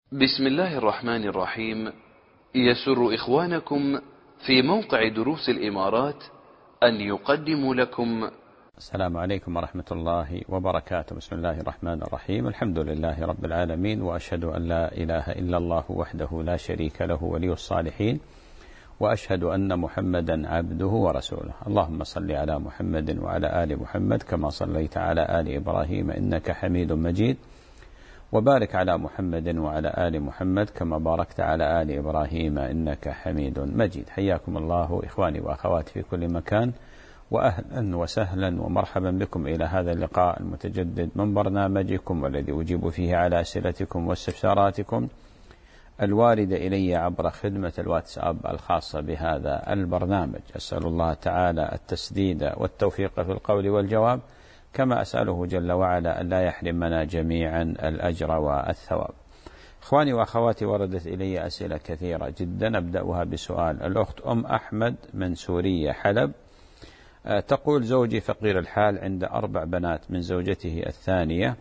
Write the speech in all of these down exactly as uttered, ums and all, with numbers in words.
بسم الله الرحمن الرحيم. يسر إخوانكم في موقع دروس الإمارات أن يقدموا لكم. السلام عليكم ورحمة الله وبركاته. بسم الله الرحمن الرحيم. الحمد لله رب العالمين، وأشهد أن لا إله إلا الله وحده لا شريك له ولي الصالحين، وأشهد أن محمدا عبده ورسوله. اللهم صل على محمد وعلى آل محمد كما صليت على آل إبراهيم إنك حميد مجيد، وبارك على محمد وعلى آل محمد كما باركت على آل إبراهيم إنك حميد مجيد. حياكم الله إخواني وأخواتي في كل مكان، وأهلا وسهلا ومرحبا بكم إلى هذا اللقاء المتجدد من برنامجكم، والذي أجيب فيه على أسئلتكم واستفساراتكم الواردة إلي عبر خدمة الواتساب الخاصة بهذا البرنامج. أسأل الله تعالى التسديد والتوفيق في القول والجواب، كما أسأله جل وعلا أن لا يحرمنا جميعا الأجر والثواب. إخواني وأخواتي، وردت إلي أسئلة كثيرة جدا، أبدأها بسؤال الأخت أم أحمد من سوريا حلب. تقول: زوجي فقير الحال، عند أربع بنات من زوجته الثانية،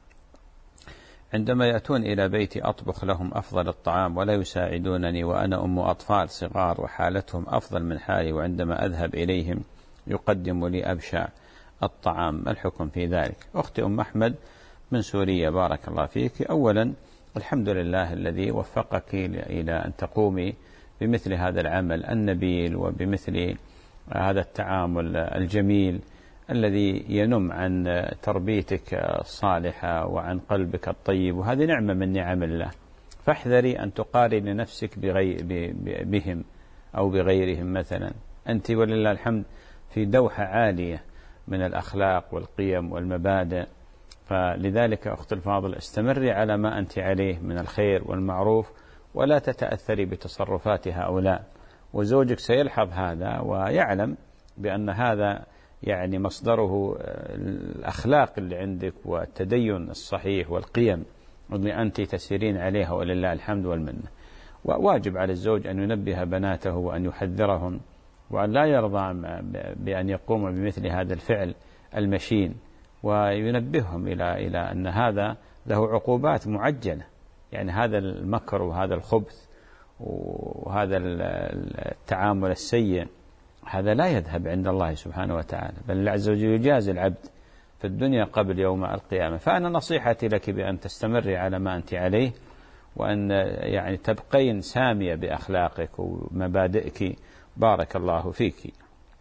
عندما يأتون إلى بيتي أطبخ لهم أفضل الطعام ولا يساعدونني، وأنا أم أطفال صغار وحالتهم أفضل من حالي، وعندما أذهب إليهم يقدم لي أبشع الطعام، ما الحكم في ذلك؟ أختي أم أحمد من سوريا، بارك الله فيك. أولا الحمد لله الذي وفقك إلى أن تقومي بمثل هذا العمل النبيل وبمثل هذا التعامل الجميل الذي ينم عن تربيتك الصالحة وعن قلبك الطيب، وهذه نعمة من نعم الله. فاحذري أن تقارن نفسك بغي بهم أو بغيرهم. مثلا أنت ولله الحمد في دوحة عالية من الأخلاق والقيم والمبادئ، فلذلك أخت الفاضل استمري على ما أنت عليه من الخير والمعروف، ولا تتأثري بتصرفات هؤلاء. وزوجك سيلحظ هذا ويعلم بأن هذا يعني مصدره الأخلاق اللي عندك والتدين الصحيح والقيم اللي أنت تسيرين عليها، ولله الحمد والمنة. وواجب على الزوج أن ينبه بناته وأن يحذرهم، وأن لا يرضى بأن يقوم بمثل هذا الفعل المشين، وينبههم إلى إلى أن هذا له عقوبات معجلة. يعني هذا المكر وهذا الخبث وهذا التعامل السيء هذا لا يذهب عند الله سبحانه وتعالى، بل الله عز وجل يجازي العبد في الدنيا قبل يوم القيامة. فأنا نصيحتي لك بأن تستمري على ما أنت عليه، وأن يعني تبقين سامية بأخلاقك ومبادئك، بارك الله فيك.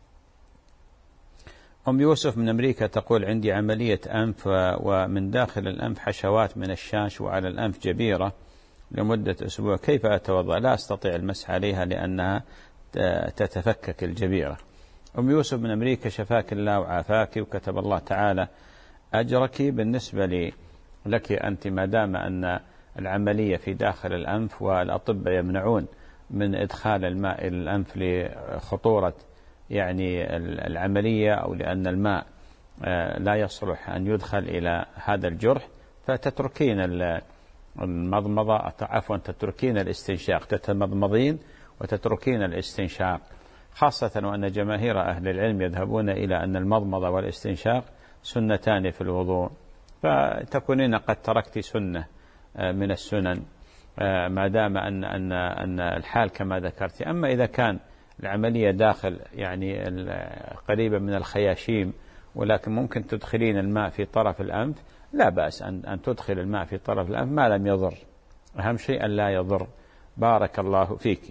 أم يوسف من أمريكا تقول: عندي عملية أنف، ومن داخل الأنف حشوات من الشاش، وعلى الأنف جبيرة لمدة أسبوع، كيف أتوضأ؟ لا أستطيع المسح عليها لأنها تتفكك الجبيرة. أم يوسف من أمريكا، شفاك الله وعافاك وكتب الله تعالى أجرك. بالنسبة لي لك أنت، ما دام أن العملية في داخل الأنف والأطباء يمنعون من إدخال الماء إلى الأنف لخطورة يعني العملية، أو لأن الماء لا يصلح أن يدخل إلى هذا الجرح، فتتركين المضمضة، عفوا تتركين الاستنشاق، تتمضمضين وتتركين الاستنشاق، خاصة وأن جماهير أهل العلم يذهبون إلى أن المضمضة والاستنشاق سنتان في الوضوء، فتكونين قد تركت سنة من السنن ما دام أن أن أن الحال كما ذكرت. أما إذا كان العملية داخل يعني قريبة من الخياشيم، ولكن ممكن تدخلين الماء في طرف الأنف، لا بأس أن أن تدخل الماء في طرف الأنف ما لم يضر، أهم شيء أن لا يضر، بارك الله فيك.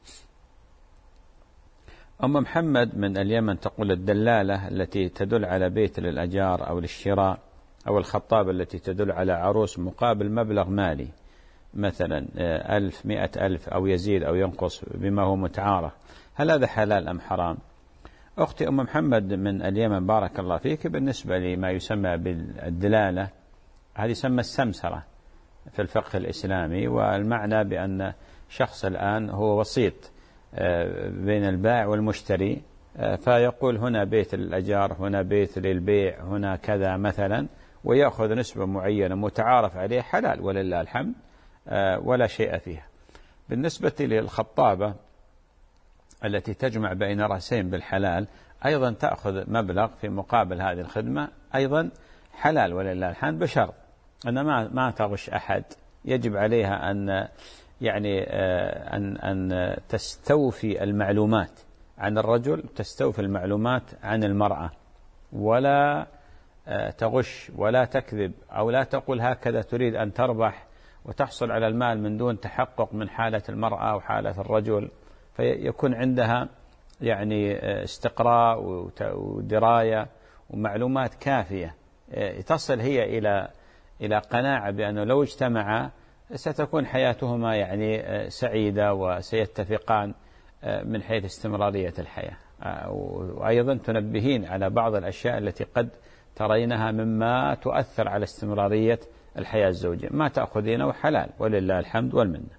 أم محمد من اليمن تقول: الدلالة التي تدل على بيت للأجار أو للشراء، أو الخطابة التي تدل على عروس مقابل مبلغ مالي، مثلا ألف، مئة ألف، أو يزيد أو ينقص بما هو متعارف، هل هذا حلال أم حرام؟ أختي أم محمد من اليمن، بارك الله فيك، بالنسبة لما يسمى بالدلالة، هذه يسمى السمسرة في الفقه الإسلامي، والمعنى بأن شخص الآن هو وسيط بين البائع والمشتري، فيقول هنا بيت للأجار، هنا بيت للبيع، هنا كذا مثلا، ويأخذ نسبة معينة متعارف عليه، حلال ولله الحمد ولا شيء فيها. بالنسبة للخطابة التي تجمع بين رأسين بالحلال، أيضا تأخذ مبلغ في مقابل هذه الخدمة، أيضا حلال ولله الحمد، بشرط أن ما ما تغش أحد يجب عليها أن يعني أن أن تستوفي المعلومات عن الرجل، تستوفي المعلومات عن المرأة، ولا تغش ولا تكذب، أو لا تقول هكذا تريد أن تربح وتحصل على المال من دون تحقق من حالة المرأة وحالة الرجل، فيكون عندها يعني استقراء ودراية ومعلومات كافية تصل هي إلى إلى قناعة بأنه لو اجتمعا ستكون حياتهما يعني سعيدة وسيتفقان من حيث استمرارية الحياة. وأيضا تنبهين على بعض الأشياء التي قد ترينها مما تؤثر على استمرارية الحياة الزوجية، ما تأخذينه حلال ولله الحمد والمنة.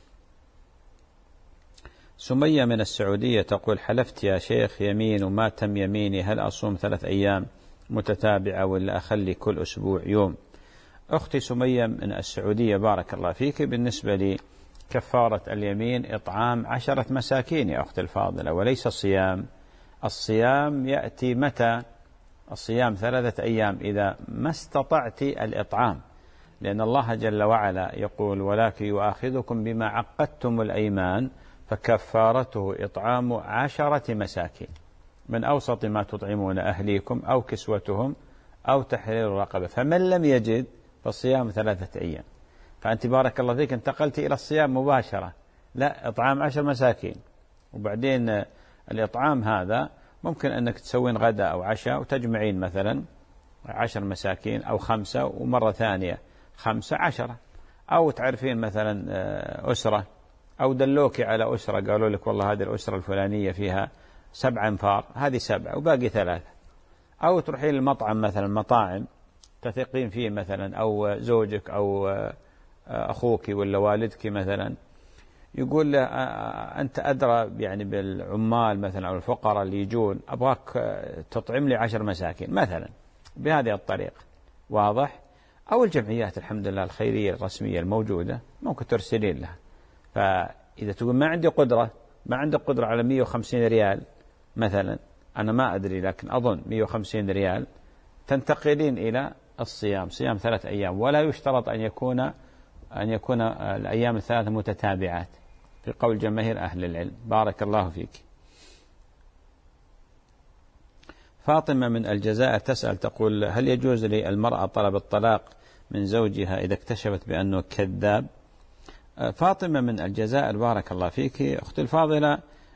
سمية من السعودية تقول: حلفت يا شيخ يمين وما تم يميني، هل أصوم ثلاث أيام متتابعة ولا أخلي كل أسبوع يوم؟ أختي سمية من السعودية بارك الله فيك، بالنسبة لي كفارة اليمين إطعام عشرة مساكين يا أختي الفاضلة، وليس صيام. الصيام يأتي متى؟ الصيام ثلاثة أيام إذا ما استطعت الإطعام، لأن الله جل وعلا يقول: ولكن يؤاخذكم بما عقدتم الأيمان فكفارته إطعام عشرة مساكين من أوسط ما تطعمون أهليكم أو كسوتهم أو تحرير رقبة، فمن لم يجد فالصيام ثلاثة أيام. فأنت بارك الله فيك انتقلت إلى الصيام مباشرة، لا، إطعام عشر مساكين. وبعدين الإطعام هذا ممكن أنك تسوين غداء أو عشاء وتجمعين مثلا عشر مساكين أو خمسة، ومرة ثانية خمسة عشرة، أو تعرفين مثلا أسرة أو دلوك على أسرة قالوا لك والله هذه الأسرة الفلانية فيها سبع أنفار، هذه سبعة وباقي ثلاثة. أو تروحين المطعم مثلا، مطاعم تثقين فيه مثلا، أو زوجك أو أخوك ولا والدك مثلا يقول له أنت أدرى يعني بالعمال مثلا أو الفقراء اللي يجون، أبغاك تطعم لي عشر مساكين مثلا، بهذه الطريقة، واضح؟ أو الجمعيات الحمد لله الخيرية الرسمية الموجودة ممكن ترسلين لها. فإذا تقول ما عندي قدرة، ما عندك قدرة على مئة وخمسين ريال مثلا، أنا ما أدري لكن أظن مئة وخمسين ريال، تنتقلين إلى الصيام، صيام ثلاث أيام، ولا يشترط أن يكون أن يكون الأيام الثلاثة متتابعات في قول جماهير أهل العلم. بارك الله فيك. فاطمة من الجزائر تسأل تقول: هل يجوز للمرأة طلب الطلاق من زوجها إذا اكتشفت بأنه كذاب؟ فاطمة من الجزائر بارك الله فيك أختي الفاضلة،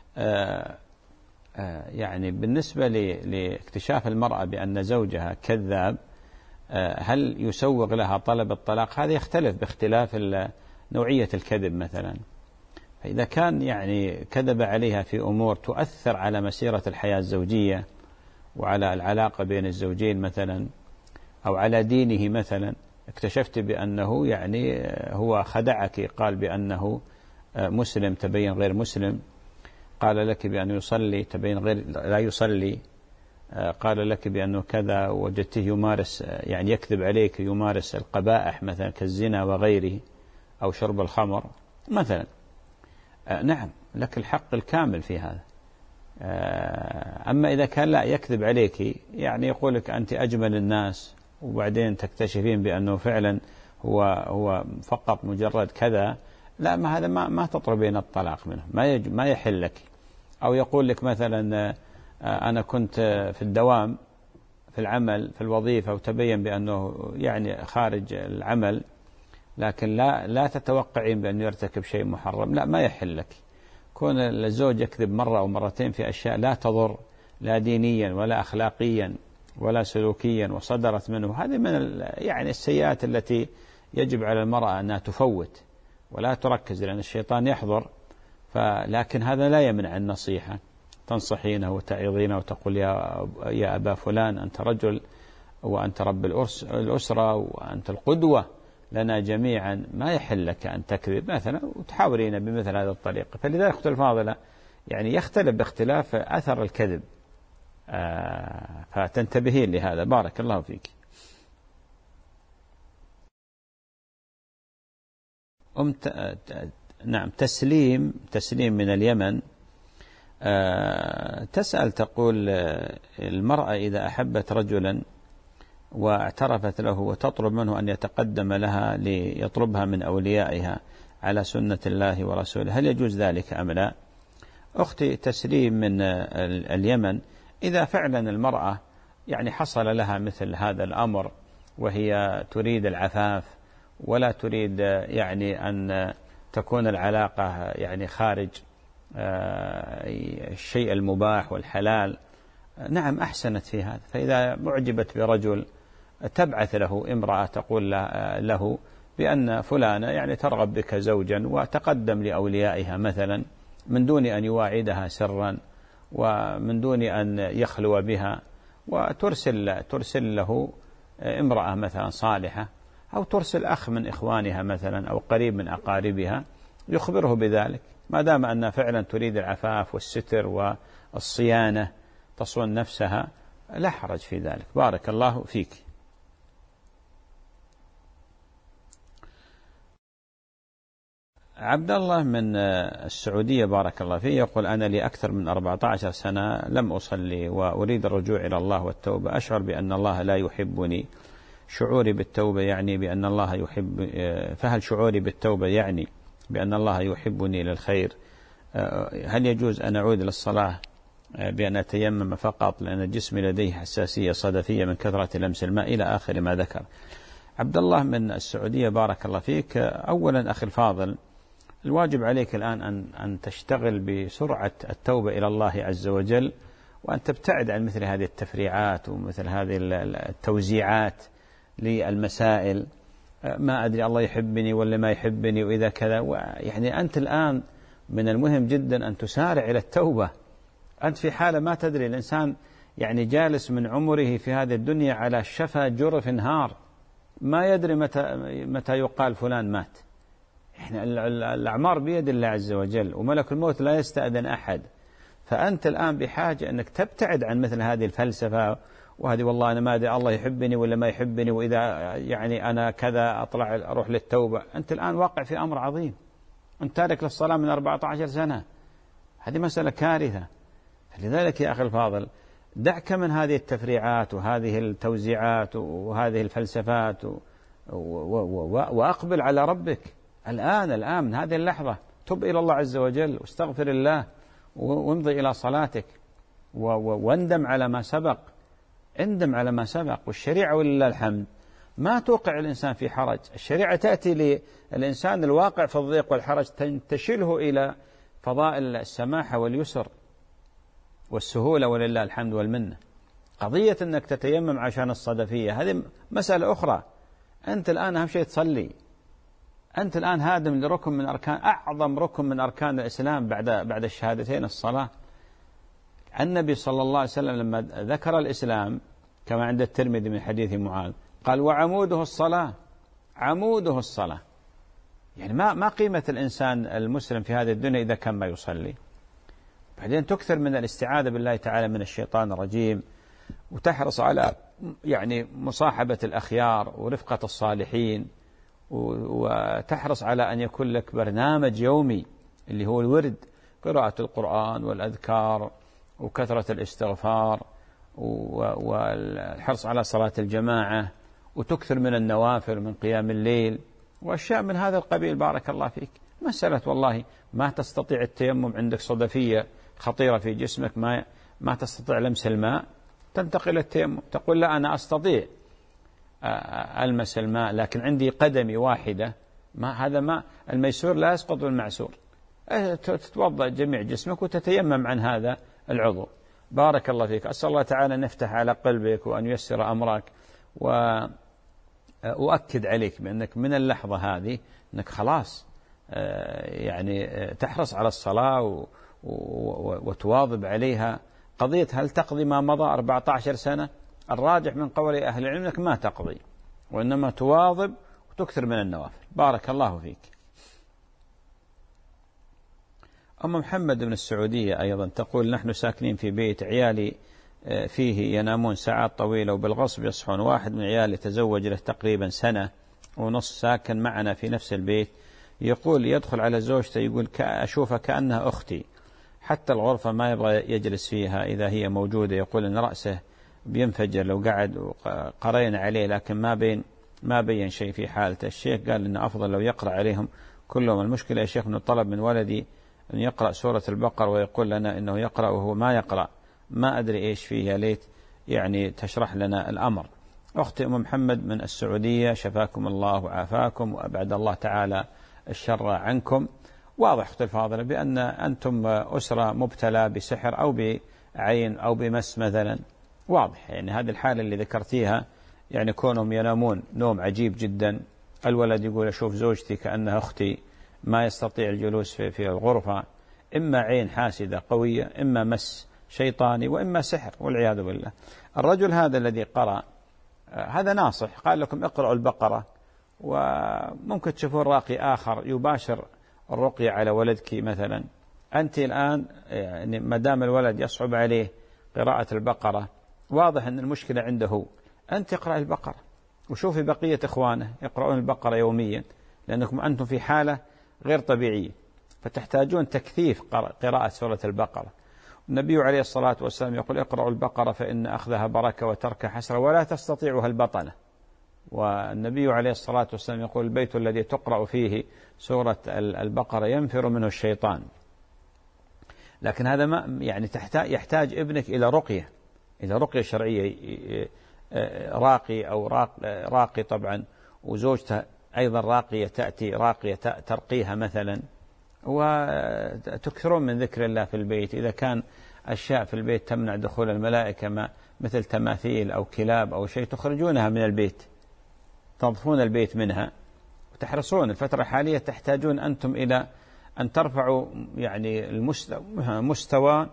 يعني بالنسبة لاكتشاف المرأة بأن زوجها كذاب، هل يسوغ لها طلب الطلاق؟ هذا يختلف باختلاف نوعية الكذب مثلا. فإذا كان يعني كذب عليها في أمور تؤثر على مسيرة الحياة الزوجية وعلى العلاقة بين الزوجين مثلا، أو على دينه مثلا، اكتشفت بأنه يعني هو خدعك، قال بأنه مسلم تبين غير مسلم، قال لك بأنه يصلي تبين غير لا يصلي، قال لك بأنه كذا، وجدته يمارس يعني يكذب عليك، يمارس القبائح مثلا كالزنا وغيره، أو شرب الخمر مثلا، نعم لك الحق الكامل في هذا. أما إذا كان لا يكذب عليك، يعني يقولك أنت أجمل الناس، وبعدين تكتشفين بأنه فعلا هو هو فقط مجرد كذا، لا، ما هذا ما ما تطلبين الطلاق منه، ما ما يحل لك. أو يقول لك مثلا أنا كنت في الدوام في العمل في الوظيفة، وتبين بأنه يعني خارج العمل، لكن لا لا تتوقعين بأنه يرتكب شيء محرم، لا، ما يحل لك. كون الزوج يكذب مرة أو مرتين في أشياء لا تضر لا دينيا ولا أخلاقيا ولا سلوكيا وصدرت منه، هذه من يعني السيئات التي يجب على المرأة أنها تفوت ولا تركز، لأن الشيطان يحضر. فلكن هذا لا يمنع النصيحة، تنصحينه وتعظينه وتقول يا يا أبا فلان أنت رجل وأنت رب الأسرة وأنت القدوة لنا جميعا، ما يحل لك أن تكذب مثلا، وتحاورين بمثل هذه الطريقة. فلذلك أختي الفاضلة يعني يختلف باختلاف أثر الكذب، آه فتنتبهين لهذا. بارك الله فيك. أم ت... نعم تسليم تسليم من اليمن آه تسأل تقول: المرأة إذا أحبت رجلا واعترفت له وتطلب منه أن يتقدم لها ليطلبها من أوليائها على سنة الله ورسوله، هل يجوز ذلك أم لا؟ أختي تسليم من اليمن، إذا فعلا المرأة يعني حصل لها مثل هذا الأمر وهي تريد العفاف ولا تريد يعني أن تكون العلاقة يعني خارج الشيء المباح والحلال، نعم أحسنت في هذا. فإذا معجبت برجل تبعث له امرأة تقول له بأن فلانة يعني ترغب بك زوجا، وتقدم لأوليائها مثلا من دون أن يواعدها سرا ومن دون أن يخلو بها، وترسل ترسل له امرأة مثلا صالحة، أو ترسل أخ من إخوانها مثلا أو قريب من أقاربها يخبره بذلك، ما دام أنها فعلا تريد العفاف والستر والصيانة تصون نفسها لا حرج في ذلك. بارك الله فيك. عبد الله من السعودية بارك الله فيه يقول: أنا لي أكثر من أربعة عشر سنة لم أصلي وأريد الرجوع إلى الله والتوبة، أشعر بأن الله لا يحبني، شعوري بالتوبة يعني بأن الله يحب، فهل شعوري بالتوبة يعني بأن الله يحبني للخير؟ هل يجوز أن أعود للصلاة بأن أتيمم فقط لأن جسمي لديه حساسية صدفية من كثرة لمس الماء إلى آخر ما ذكر؟ عبد الله من السعودية بارك الله فيك، أولا أخي الفاضل، الواجب عليك الآن أن أن تشتغل بسرعة التوبة إلى الله عز وجل، وأن تبتعد عن مثل هذه التفريعات ومثل هذه التوزيعات للمسائل، ما أدري الله يحبني ولا ما يحبني وإذا كذا. يعني أنت الآن من المهم جدا أن تسارع إلى التوبة. أنت في حالة ما تدري، الإنسان يعني جالس من عمره في هذه الدنيا على شفا جرف نهار، ما يدري متى متى يقال فلان مات. إحنا الأعمار بيد الله عز وجل، وملك الموت لا يستأذن أحد. فأنت الآن بحاجة أنك تبتعد عن مثل هذه الفلسفة، وهذه والله أنا ما أدري الله يحبني ولا ما يحبني، وإذا يعني أنا كذا أطلع أروح للتوبة. أنت الآن واقع في أمر عظيم، أنت تارك للصلاة من أربعة عشر سنة، هذه مسألة كارثة. لذلك يا أخي الفاضل دعك من هذه التفريعات وهذه التوزيعات وهذه الفلسفات وأقبل على ربك الآن الآن من هذه اللحظة. تب إلى الله عز وجل واستغفر الله وامضي إلى صلاتك واندم على ما سبق، اندم على ما سبق. والشريعة ولله الحمد ما توقع الإنسان في حرج، الشريعة تأتي للإنسان الواقع في الضيق والحرج تنتشله إلى فضائل السماحة واليسر والسهولة ولله الحمد والمنة. قضية أنك تتيمم عشان الصدفية هذه مسألة أخرى. أنت الآن أهم شيء تصلي، أنت الآن هادم لركن من أركان، أعظم ركن من أركان الإسلام بعد بعد الشهادتين، الصلاة. النبي صلى الله عليه وسلم لما ذكر الإسلام كما عند الترمذي من حديث معاذ قال: وعموده الصلاة، عموده الصلاة. يعني ما ما قيمة الإنسان المسلم في هذه الدنيا إذا كان ما يصلي. بعدين تكثر من الاستعاذة بالله تعالى من الشيطان الرجيم، وتحرص على يعني مصاحبة الأخيار ورفقة الصالحين، وتحرص على أن يكون لك برنامج يومي اللي هو الورد، قراءة القرآن والأذكار وكثرة الاستغفار والحرص على صلاة الجماعة، وتكثر من النوافل من قيام الليل وأشياء من هذا القبيل. بارك الله فيك. مسألة والله ما تستطيع التيمم، عندك صدفية خطيرة في جسمك ما ما تستطيع لمس الماء، تنتقل التيمم، تقول لا أنا أستطيع ألمس الماء لكن عندي قدمي واحدة، ما هذا ما الميسور لا يسقط بالمعسور، تتوضأ جميع جسمك وتتيمم عن هذا العضو. بارك الله فيك. أسأل الله تعالى أن يفتح على قلبك وأن ييسر أمرك، وأؤكد عليك بأنك من اللحظة هذه أنك خلاص يعني تحرص على الصلاة وتواظب عليها. قضية هل تقضي ما مضى أربعة عشر سنة، الراجح من قول أهل العلم أنك ما تقضي، وإنما تواظب وتكثر من النوافل. بارك الله فيك. أم محمد من السعودية أيضا تقول: نحن ساكنين في بيت، عيالي فيه ينامون ساعات طويلة وبالغصب يصحون، واحد من عيالي تزوج له تقريبا سنة ونص ساكن معنا في نفس البيت، يقول يدخل على زوجته يقول أشوفها كأنها أختي، حتى الغرفة ما يبغى يجلس فيها إذا هي موجودة، يقول أن رأسه بينفجر لو قعد وقرينا عليه لكن ما بين ما بين شيء في حالته. الشيخ قال إنه أفضل لو يقرأ عليهم كلهم. المشكلة يا شيخ أنه طلب من ولدي أن يقرأ سورة البقرة ويقول لنا إنه يقرأ وهو ما يقرأ، ما أدري إيش فيه، يا ليت يعني تشرح لنا الأمر. أختي أم محمد من السعودية، شفاكم الله وعافاكم وأبعد الله تعالى الشر عنكم. واضح أختي الفاضلة بأن أنتم أسرة مبتلى بسحر أو بعين أو بمس مثلا، واضح يعني هذه الحالة اللي ذكرتيها، يعني كونهم ينامون نوم عجيب جدا، الولد يقول أشوف زوجتي كأنها أختي، ما يستطيع الجلوس في, في الغرفة، إما عين حاسدة قوية، إما مس شيطاني، وإما سحر والعياذ بالله. الرجل هذا الذي قرأ هذا ناصح، قال لكم اقرأوا البقرة، وممكن تشوفون راقي آخر يباشر الرقية على ولدك مثلا. أنت الآن يعني ما دام الولد يصعب عليه قراءة البقرة، واضح أن المشكلة عنده، أنت اقرأ البقرة وشوفي بقية إخوانه يقرؤون البقرة يوميا، لأنكم أنتم في حالة غير طبيعية، فتحتاجون تكثيف قراءة سورة البقرة. النبي عليه الصلاة والسلام يقول اقرأوا البقرة فإن أخذها بركة وترك حسرة ولا تستطيعها البطنة. والنبي عليه الصلاة والسلام يقول البيت الذي تقرأ فيه سورة البقرة ينفر منه الشيطان. لكن هذا ما يعني تحتاج يحتاج ابنك إلى رقية، إلى رقية شرعية، راقي أو راقي طبعا، وزوجته أيضا راقية تأتي راقية ترقيها مثلا، وتكثرون من ذكر الله في البيت. إذا كان أشياء في البيت تمنع دخول الملائكة ما مثل تماثيل أو كلاب أو شيء، تخرجونها من البيت، تنظفون البيت منها وتحرصون. الفترة الحالية تحتاجون أنتم إلى أن ترفعوا يعني المستوى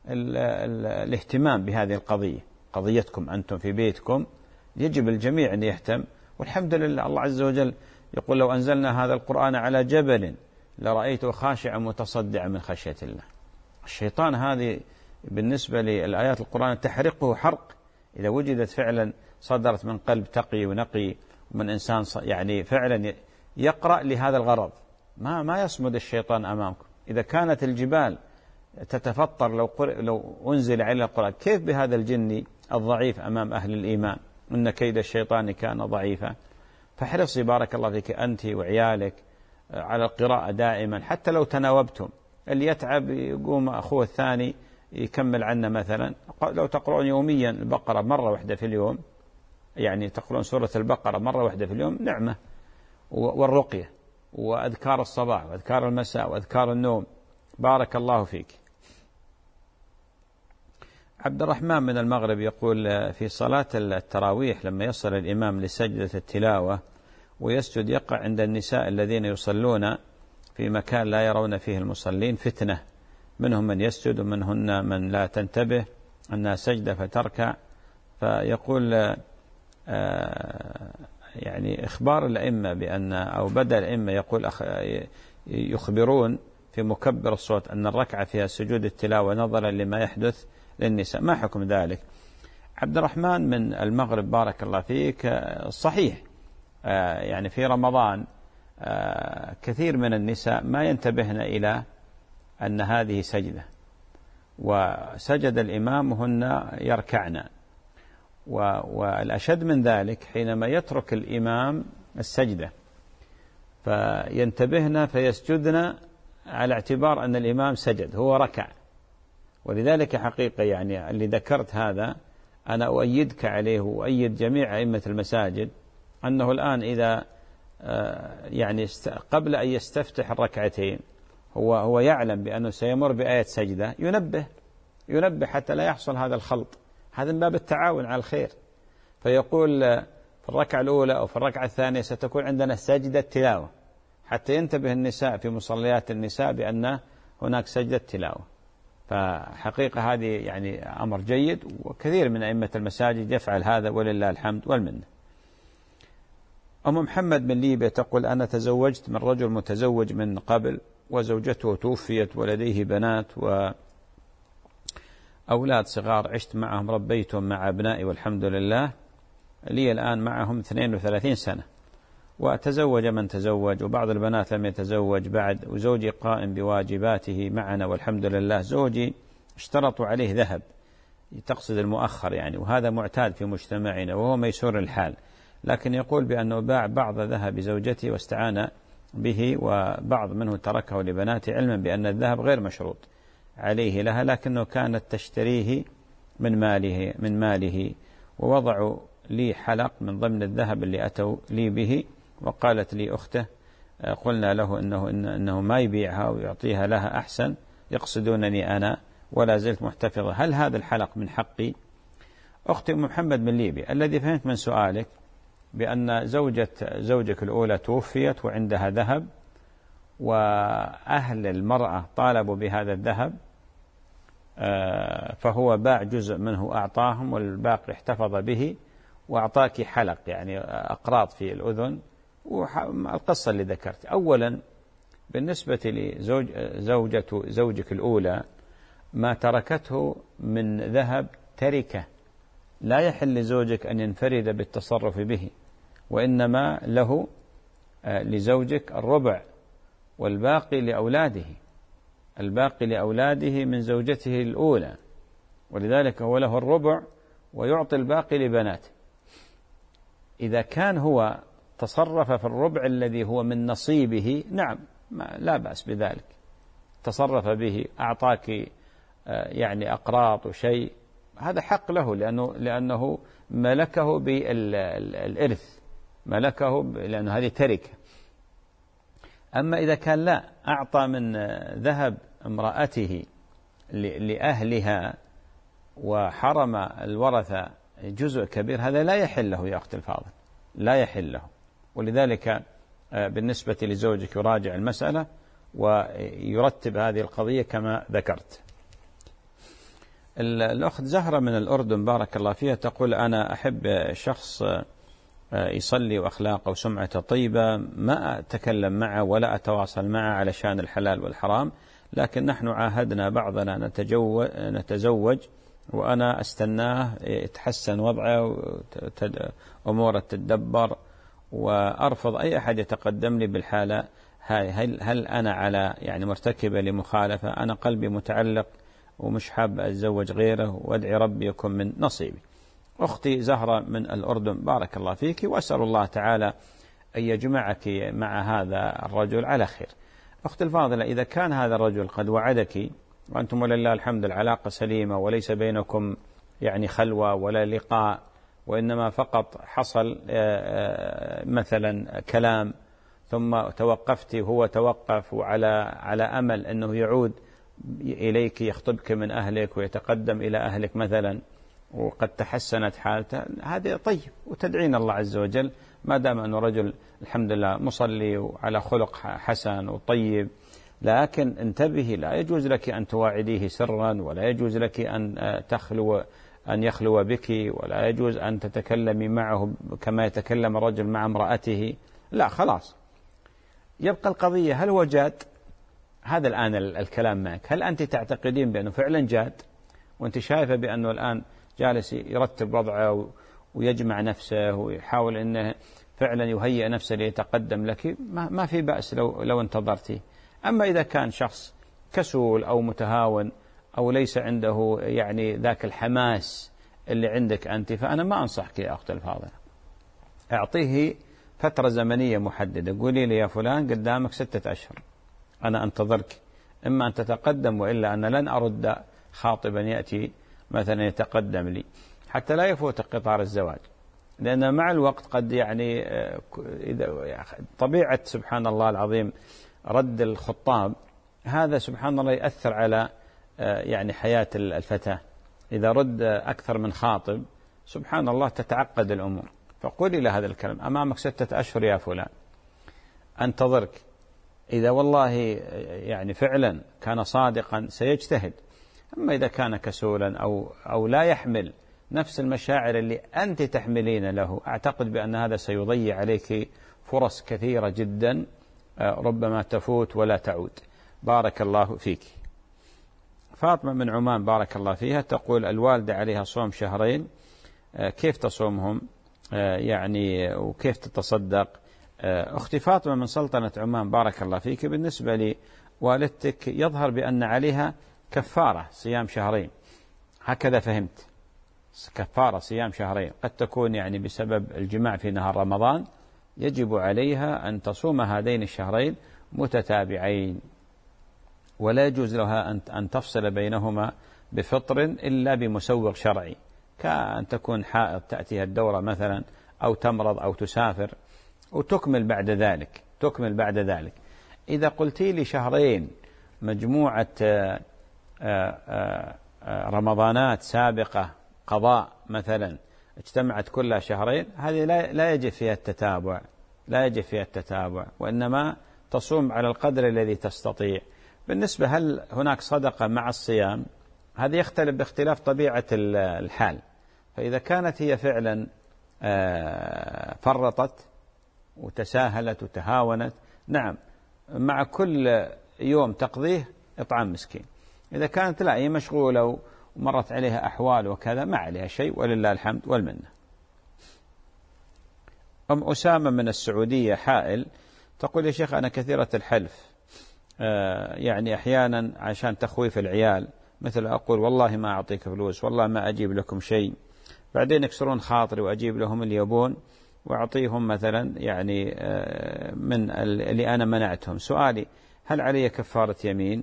الاهتمام بهذه القضية، قضيتكم أنتم في بيتكم، يجب الجميع أن يهتم. والحمد لله الله عز وجل يقول لو أنزلنا هذا القرآن على جبل لرأيته خاشعا متصدعا من خشية الله. الشيطان هذه بالنسبة للآيات القرآن تحرقه حرق، إذا وجدت فعلا صدرت من قلب تقي ونقي ومن إنسان يعني فعلا يقرأ لهذا الغرض، ما ما يصمد الشيطان أمامكم. إذا كانت الجبال تتفطر لو لو أنزل على القرآن، كيف بهذا الجن الضعيف أمام أهل الإيمان؟ إن كيد الشيطان كان ضعيفا. فاحرصي بارك الله فيك أنت وعيالك على القراءة دائما، حتى لو تناوبتم، اللي يتعب يقوم أخوه الثاني يكمل عنا مثلا. لو تقرؤون يوميا البقرة مرة واحدة في اليوم، يعني تقرؤون سورة البقرة مرة واحدة في اليوم نعمة. والرقية وأذكار الصباح وأذكار المساء وأذكار النوم، بارك الله فيك. عبد الرحمن من المغرب يقول في صلاة التراويح لما يصل الإمام لسجدة التلاوة ويسجد يقع عند النساء الذين يصلون في مكان لا يرون فيه المصلين فتنة، منهم من يسجد ومنهن من لا تنتبه أنها سجدة فتركع. فيقول يعني إخبار الأئمة بأن أو بدأ الأئمة يقول يخبرون في مكبر الصوت أن الركعة فيها سجود التلاوة نظرا لما يحدث للنساء، ما حكم ذلك؟ عبد الرحمن من المغرب بارك الله فيك، صحيح يعني في رمضان كثير من النساء ما ينتبهن إلى أن هذه سجدة، وسجد الإمام وهن يركعن. والأشد من ذلك حينما يترك الإمام السجدة فينتبهن فيسجدن على اعتبار أن الإمام سجد هو ركع. ولذلك حقيقة يعني اللي ذكرت هذا أنا أؤيدك عليه وأؤيد جميع أئمة المساجد، أنه الآن إذا يعني قبل أن يستفتح الركعتين هو هو يعلم بأنه سيمر بآية سجدة، ينبه ينبه حتى لا يحصل هذا الخلط. هذا من باب التعاون على الخير. فيقول في الركعة الأولى أو في الركعة الثانية ستكون عندنا سجدة تلاوة، حتى ينتبه النساء في مصليات النساء بأن هناك سجدة تلاوة. فحقيقة هذه يعني أمر جيد، وكثير من أئمة المساجد يفعل هذا ولله الحمد والمنة. أم محمد من ليبيا تقول أنا تزوجت من رجل متزوج من قبل وزوجته توفيت ولديه بنات وأولاد صغار، عشت معهم ربيتهم مع أبنائي والحمد لله، لي الآن معهم اثنين وثلاثين سنة، وتزوج من تزوج وبعض البنات لم يتزوج بعد، وزوجي قائم بواجباته معنا والحمد لله. زوجي اشترطوا عليه ذهب تقصد المؤخر يعني، وهذا معتاد في مجتمعنا وهو ميسور الحال. لكن يقول بأنه باع بعض ذهب زوجته واستعان به، وبعض منه تركه لبناته علما بأن الذهب غير مشروط عليه لها، لكنه كانت تشتريه من ماله من ماله ووضعوا لي حلق من ضمن الذهب اللي أتوا لي به، وقالت لي أخته قلنا له إنه, إنه ما يبيعها ويعطيها لها أحسن، يقصدونني أنا ولا زلت محتفظة، هل هذا الحلق من حقي؟ أختي أم محمد من ليبيا، الذي فهمت من سؤالك بأن زوجة زوجك الأولى توفيت وعندها ذهب، وأهل المرأة طالبوا بهذا الذهب، فهو باع جزء منه أعطاهم والباقي احتفظ به، وأعطاك حلق يعني أقراط في الأذن، والقصة اللي ذكرت. أولا بالنسبة لزوج زوجة زوجك الأولى، ما تركته من ذهب تركة، لا يحل لزوجك أن ينفرد بالتصرف به، وإنما له لزوجك الربع والباقي لأولاده، الباقي لأولاده من زوجته الأولى، ولذلك هو له الربع ويعطي الباقي لبناته. إذا كان هو تصرف في الربع الذي هو من نصيبه، نعم لا بأس بذلك، تصرف به، أعطاك يعني أقراط وشيء، هذا حق له، لأنه, لأنه ملكه بالإرث، ملكه لأنه هذه تركة. أما إذا كان لا، أعطى من ذهب امرأته لأهلها وحرم الورثة جزء كبير، هذا لا يحل له يا أختي الفاضل، لا يحل له. ولذلك بالنسبة لزوجك يراجع المسألة ويرتب هذه القضية كما ذكرت. الأخت زهرة من الأردن بارك الله فيها تقول أنا أحب شخص يصلي وأخلاقه وسمعته طيبة، ما أتكلم معه ولا أتواصل معه على شأن الحلال والحرام، لكن نحن عاهدنا بعضنا نتزوج وأنا أستناه يتحسن وضعه وأموره تتدبر، وأرفض أي أحد يتقدم لي بالحالة هاي. هل, هل أنا على يعني مرتكبة لمخالفة؟ أنا قلبي متعلق ومش حاب أتزوج غيره، وأدعي ربي يكون من نصيبي. أختي زهرة من الأردن بارك الله فيك، وأسأل الله تعالى أن يجمعك مع هذا الرجل على خير. أختي الفاضلة، إذا كان هذا الرجل قد وعدك وأنتم ولله الحمد العلاقة سليمة وليس بينكم يعني خلوة ولا لقاء، وإنما فقط حصل مثلا كلام ثم توقفت وهو توقف، وعلى على أمل أنه يعود إليك يخطبك من أهلك ويتقدم إلى أهلك مثلا، وقد تحسنت حالته، هذا طيب، وتدعين الله عز وجل ما دام أنه رجل الحمد لله مصلي وعلى خلق حسن وطيب. لكن انتبهي، لا يجوز لك أن تواعديه سرا، ولا يجوز لك أن تخلو أن يخلو بك، ولا يجوز أن تتكلمي معه كما يتكلم الرجل مع امرأته، لا خلاص. يبقى القضية هل هو جاد؟ هذا الآن الكلام معك، هل أنت تعتقدين بأنه فعلا جاد وأنت شايفة بأنه الآن جالس يرتب وضعه ويجمع نفسه ويحاول أنه فعلا يهيئ نفسه ليتقدم لك، ما, ما في بأس لو, لو انتظرتي. أما إذا كان شخص كسول أو متهاون أو ليس عنده يعني ذاك الحماس اللي عندك أنت، فأنا ما أنصحك يا أختي الفاضلة، أعطيه فترة زمنية محددة، قولي لي يا فلان قدامك ستة أشهر أنا أنتظرك، إما أن تتقدم وإلا أنا لن أرد خاطبا يأتي مثلا يتقدم لي، حتى لا يفوت قطار الزواج. لأن مع الوقت قد يعني إذا طبيعة سبحان الله العظيم رد الخطاب هذا سبحان الله يأثر على يعني حياة الفتاة، إذا رد أكثر من خاطب سبحان الله تتعقد الأمور. فقولي له هذا الكلام، أمامك ستة أشهر يا فلان أنتظرك، إذا والله يعني فعلا كان صادقا سيجتهد. أما إذا كان كسولا أو, أو لا يحمل نفس المشاعر اللي أنت تحملين له، أعتقد بأن هذا سيضيع عليك فرص كثيرة جدا ربما تفوت ولا تعود. بارك الله فيك. فاطمة من عمان بارك الله فيها تقول الوالدة عليها صوم شهرين، كيف تصومهم يعني وكيف تتصدق؟ أختي فاطمة من سلطنة عمان بارك الله فيك، بالنسبة لوالدتك يظهر بأن عليها كفارة صيام شهرين، هكذا فهمت. كفارة صيام شهرين قد تكون يعني بسبب الجماع في نهار رمضان، يجب عليها أن تصوم هذين الشهرين متتابعين، ولا يجوز لها أن تفصل بينهما بفطر إلا بمسوغ شرعي، كأن تكون حائض تأتيها الدورة مثلا، أو تمرض أو تسافر، وتكمل بعد ذلك تكمل بعد ذلك. إذا قلت لي شهرين مجموعة رمضانات سابقة قضاء مثلا اجتمعت كلها شهرين، هذه لا يجب فيها التتابع لا يجب فيها التتابع وإنما تصوم على القدر الذي تستطيع. بالنسبة هل هناك صدقة مع الصيام، هذا يختلف باختلاف طبيعة الحال. فإذا كانت هي فعلا فرطت وتساهلت وتهاونت، نعم مع كل يوم تقضيه إطعام مسكين. إذا كانت لا هي مشغولة ومرت عليها أحوال وكذا ما عليها شيء، ولله الحمد والمنة. أم أسامة من السعودية حائل تقول: يا شيخ أنا كثيرة الحلف، آه يعني أحيانا عشان تخويف العيال، مثل أقول والله ما أعطيك فلوس، والله ما أجيب لكم شيء، بعدين يكسرون خاطري وأجيب لهم اللي يبون وأعطيهم مثلا يعني آه من اللي أنا منعتهم. سؤالي: هل علي كفارة يمين؟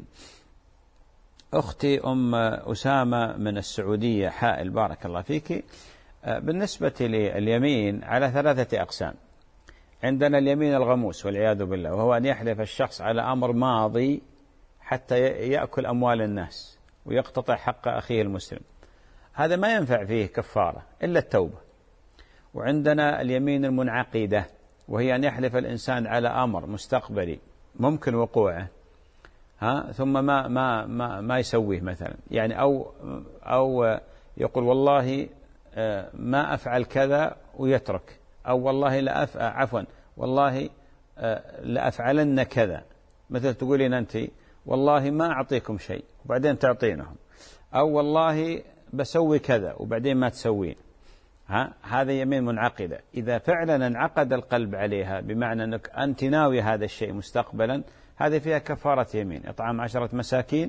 أختي أم أسامة من السعودية حائل بارك الله فيك، بالنسبة لليمين على ثلاثة أقسام. عندنا اليمين الغموس والعياذ بالله، وهو أن يحلف الشخص على أمر ماضي حتى يأكل أموال الناس ويقتطع حق أخيه المسلم، هذا ما ينفع فيه كفارة إلا التوبة. وعندنا اليمين المنعقدة، وهي أن يحلف الإنسان على أمر مستقبلي ممكن وقوعه ها ثم ما ما ما ما يسويه مثلا، يعني أو أو يقول والله ما أفعل كذا ويترك، أو والله لا أفعل عفوا والله لا أفعلن كذا، مثل تقولين أنت والله ما أعطيكم شيء وبعدين تعطينهم، أو والله بسوي كذا وبعدين ما تسوين، ها هذا يمين منعقدة. إذا فعلا انعقد القلب عليها بمعنى أنك أنت ناوي هذا الشيء مستقبلا، هذه فيها كفارة يمين، إطعام عشرة مساكين.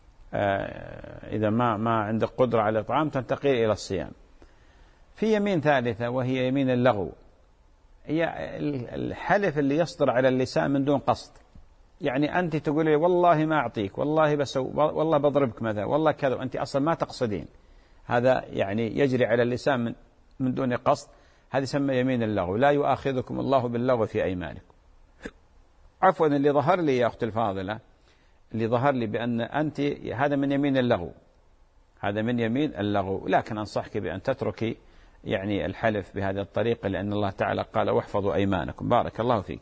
إذا ما ما عندك قدرة على الإطعام تنتقل إلى الصيام. في يمين ثالثة وهي يمين اللغو، هي الحلف اللي يصدر على اللسان من دون قصد، يعني أنت تقولي والله ما أعطيك، والله بسو والله بضربك مثلا، والله كذا، وأنت أصلا ما تقصدين، هذا يعني يجري على اللسان من من دون قصد، هذه يسمى يمين اللغو. لا يؤاخذكم الله باللغو في أيمانكم. عفوا اللي ظهر لي يا أختي الفاضلة، اللي ظهر لي بأن أنت هذا من يمين اللغو، هذا من يمين اللغو، لكن أنصحك بأن تتركي يعني الحلف بهذه الطريقة، لأن الله تعالى قال: واحفظوا أيمانكم. بارك الله فيك.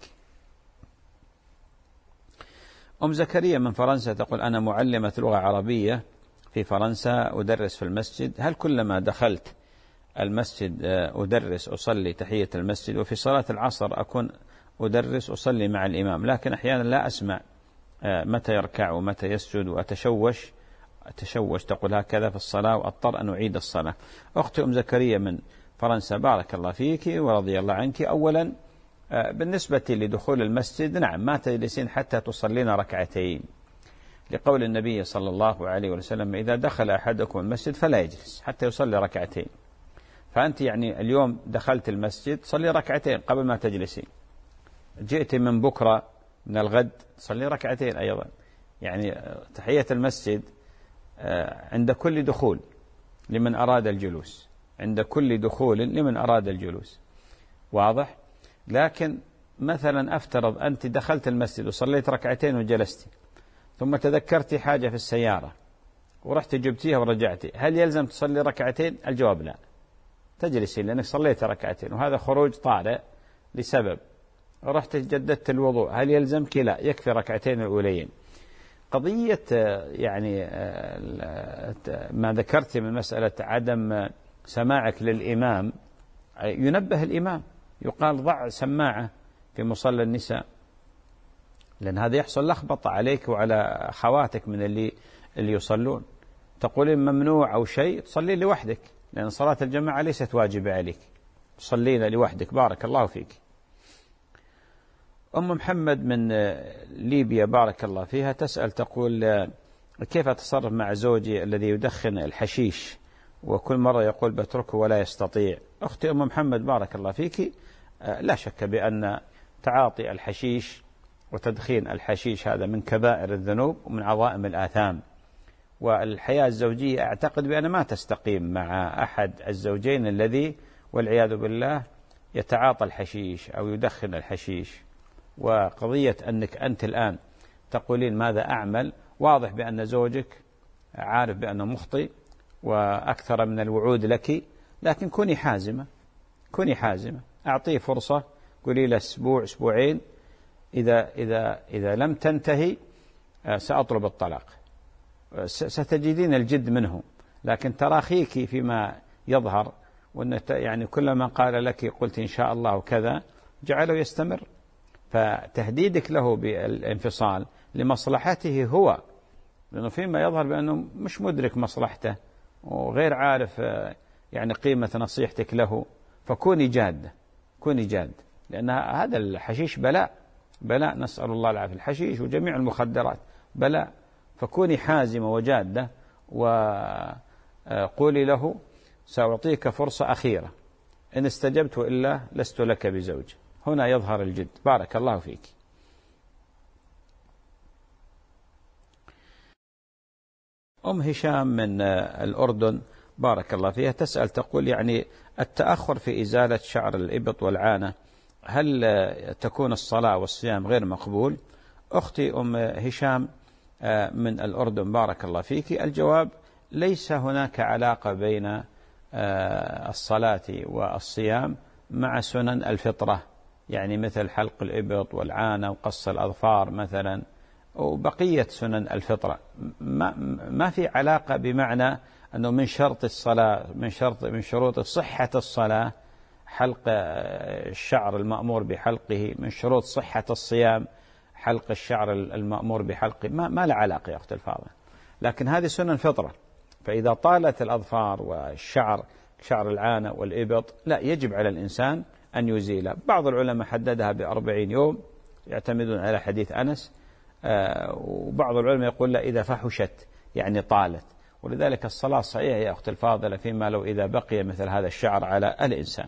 أم زكريا من فرنسا تقول: أنا معلمة لغة عربية في فرنسا، أدرس في المسجد، هل كلما دخلت المسجد أدرس أصلي تحية المسجد، وفي صلاة العصر أكون أدرس أصلي مع الإمام، لكن أحيانا لا أسمع متى يركع ومتى يسجد وأتشوش أتشوش تقول هكذا في الصلاة وأضطر أن أعيد الصلاة. أختي أم زكريا من فرنسا بارك الله فيك ورضي الله عنك، أولا بالنسبة لدخول المسجد، نعم ما تجلسين حتى تصلين ركعتين، لقول النبي صلى الله عليه وسلم: إذا دخل أحدكم المسجد فلا يجلس حتى يصلي ركعتين. فأنت يعني اليوم دخلت المسجد صلي ركعتين قبل ما تجلسين، جئت من بكرة من الغد صلي ركعتين أيضا. يعني تحية المسجد عند كل دخول لمن أراد الجلوس، عند كل دخول لمن أراد الجلوس، واضح؟ لكن مثلا أفترض أنت دخلت المسجد وصليت ركعتين وجلستي، ثم تذكرتي حاجة في السيارة ورحت جبتيها ورجعتي، هل يلزم تصلي ركعتين؟ الجواب لا، تجلسي لأنك صليت ركعتين، وهذا خروج طارئ لسبب. رحت جددت الوضوء، هل يلزمك؟ لا، يكفي ركعتين الأولين. قضية يعني ما ذكرت من مسألة عدم سماعك للإمام، ينبه الإمام، يقال ضع سماعة في مصلى النساء، لأن هذا يحصل لخبطة عليك وعلى أخواتك من اللي اللي يصلون، تقولين ممنوع أو شيء تصلي لوحدك، لأن صلاة الجماعة ليست واجبة عليك، تصلين لوحدك. بارك الله فيك. أم محمد من ليبيا بارك الله فيها تسأل تقول: كيف أتصرف مع زوجي الذي يدخن الحشيش وكل مرة يقول بتركه ولا يستطيع. أختي أم محمد بارك الله فيك، لا شك بأن تعاطي الحشيش وتدخين الحشيش هذا من كبائر الذنوب ومن عظائم الآثام، والحياة الزوجية أعتقد بأن ما تستقيم مع أحد الزوجين الذي والعياذ بالله يتعاطى الحشيش أو يدخن الحشيش. وقضية أنك أنت الآن تقولين ماذا أعمل، واضح بأن زوجك عارف بأنه مخطئ وأكثر من الوعود لك، لكن كوني حازمة، كوني حازمة، أعطيه فرصة، قولي له أسبوع أسبوعين، إذا إذا إذا لم تنتهي سأطلب الطلاق. ستجدين الجد منه، لكن تراخيك فيما يظهر وأن يعني كلما قال لك قلت إن شاء الله وكذا جعله يستمر. فتهديدك له بالانفصال لمصلحته هو، لأنه فيما يظهر بأنه مش مدرك مصلحته وغير عارف يعني قيمة نصيحتك له. فكوني جادة، كوني جاد، لأن هذا الحشيش بلاء، بلاء نسأل الله العافية، الحشيش وجميع المخدرات بلاء. فكوني حازمة وجادة وقولي له سأعطيك فرصة أخيرة، إن استجبت وإلا لست لك بزوج. هنا يظهر الجد. بارك الله فيك. أم هشام من الأردن بارك الله فيها تسأل تقول يعني التأخر في إزالة شعر الإبط والعانة، هل تكون الصلاة والصيام غير مقبول؟ أختي أم هشام من الأردن بارك الله فيك، الجواب ليس هناك علاقة بين الصلاة والصيام مع سنن الفطرة، يعني مثل حلق الإبط والعانة وقص الأظفار مثلا وبقية سنن الفطرة، ما, ما في علاقة بمعنى أنه من شرط الصلاة من شرط من شروط صحة الصلاة حلق الشعر المأمور بحلقه، من شروط صحة الصيام حلق الشعر المأمور بحلقه، ما, ما له علاقة يا أخت الفاضلة. لكن هذه سنن فطرة، فإذا طالت الأظفار والشعر شعر العانة والإبط لا يجب على الإنسان أن يزيلها. بعض العلماء حددها بأربعين يوم يعتمدون على حديث أنس، آه وبعض العلماء يقول لا إذا فحشت يعني طالت. ولذلك الصلاة صحيحة يا أخت الفاضلة فيما لو إذا بقي مثل هذا الشعر على الإنسان.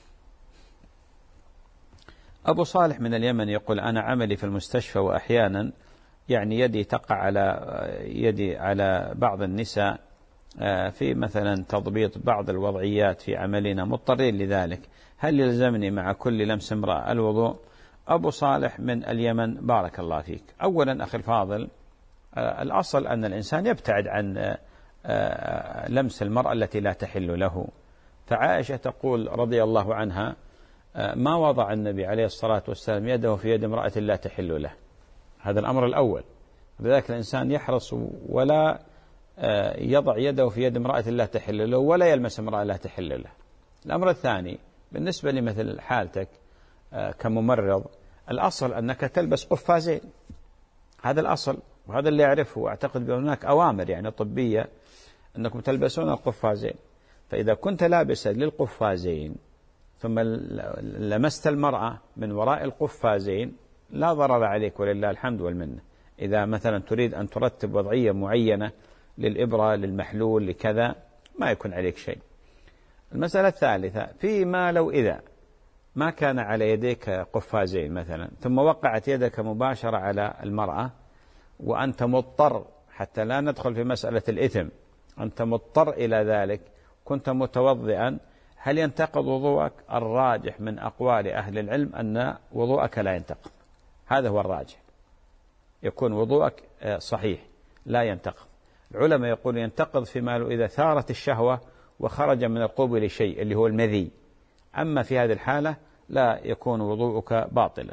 أبو صالح من اليمن يقول أنا عملي في المستشفى وأحيانا يعني يدي تقع على يدي على بعض النساء في مثلا تضبيط بعض الوضعيات في عملنا مضطرين لذلك، هل يلزمني مع كل لمس امرأة الوضوء؟ أبو صالح من اليمن بارك الله فيك، أولا أخي الفاضل الأصل أن الإنسان يبتعد عن لمس المرأة التي لا تحل له. فعائشة تقول رضي الله عنها ما وضع النبي عليه الصلاة والسلام يده في يد امرأة لا تحل له، هذا الأمر الأول. لذلك الإنسان يحرص ولا يضع يده في يد امرأة لا تحل له ولا يلمس امرأة لا تحل له. الأمر الثاني بالنسبة لمثل حالتك كممرض، الأصل أنك تلبس قفازين، هذا الأصل وهذا اللي يعرفه. أعتقد بأن هناك أوامر يعني طبية أنكم تلبسون القفازين، فإذا كنت لابسا للقفازين ثم لمست المرأة من وراء القفازين لا ضرر عليك ولله الحمد والمنة. إذا مثلا تريد أن ترتب وضعية معينة للإبرة للمحلول لكذا ما يكون عليك شيء. المسألة الثالثة فيما لو إذا ما كان على يديك قفازين مثلا ثم وقعت يدك مباشرة على المرأة وأنت مضطر، حتى لا ندخل في مسألة الإثم، أنت مضطر إلى ذلك، كنت متوضئا، هل ينتقض وضوءك؟ الراجح من أقوال أهل العلم أن وضوءك لا ينتقض، هذا هو الراجح، يكون وضوءك صحيح لا ينتقض. العلماء يقول ينتقض فيما لو إذا ثارت الشهوة وخرج من القبل شيء اللي هو المذي، أما في هذه الحالة لا يكون وضوءك باطلا.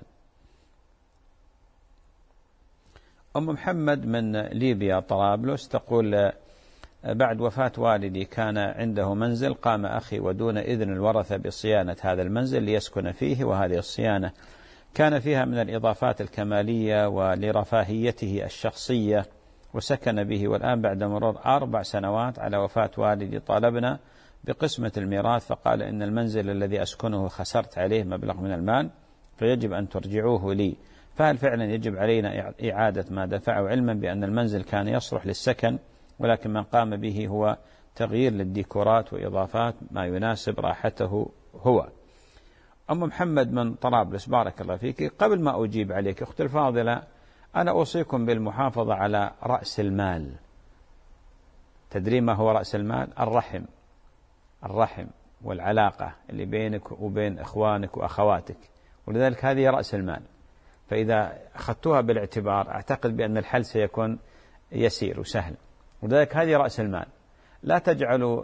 أم محمد من ليبيا طرابلس تقول بعد وفاة والدي كان عنده منزل، قام أخي ودون إذن الورثة بصيانة هذا المنزل ليسكن فيه، وهذه الصيانة كان فيها من الإضافات الكمالية ولرفاهيته الشخصية وسكن به. والآن بعد مرور أربع سنوات على وفاة والدي طالبنا بقسمة الميراث، فقال إن المنزل الذي أسكنه خسرت عليه مبلغ من المال فيجب أن ترجعوه لي، فهل فعلا يجب علينا إعادة ما دفعه، علما بأن المنزل كان يصلح للسكن ولكن من قام به هو تغيير للديكورات وإضافات ما يناسب راحته هو. أم محمد من طرابلس بارك الله فيك، قبل ما أجيب عليك أختي الفاضلة، أنا أوصيكم بالمحافظة على رأس المال. تدري ما هو رأس المال؟ الرحم، الرحم والعلاقة اللي بينك وبين إخوانك وأخواتك، ولذلك هذه رأس المال. فإذا أخذتوها بالاعتبار أعتقد بأن الحل سيكون يسير وسهل، ولذلك هذه رأس المال. لا تجعلوا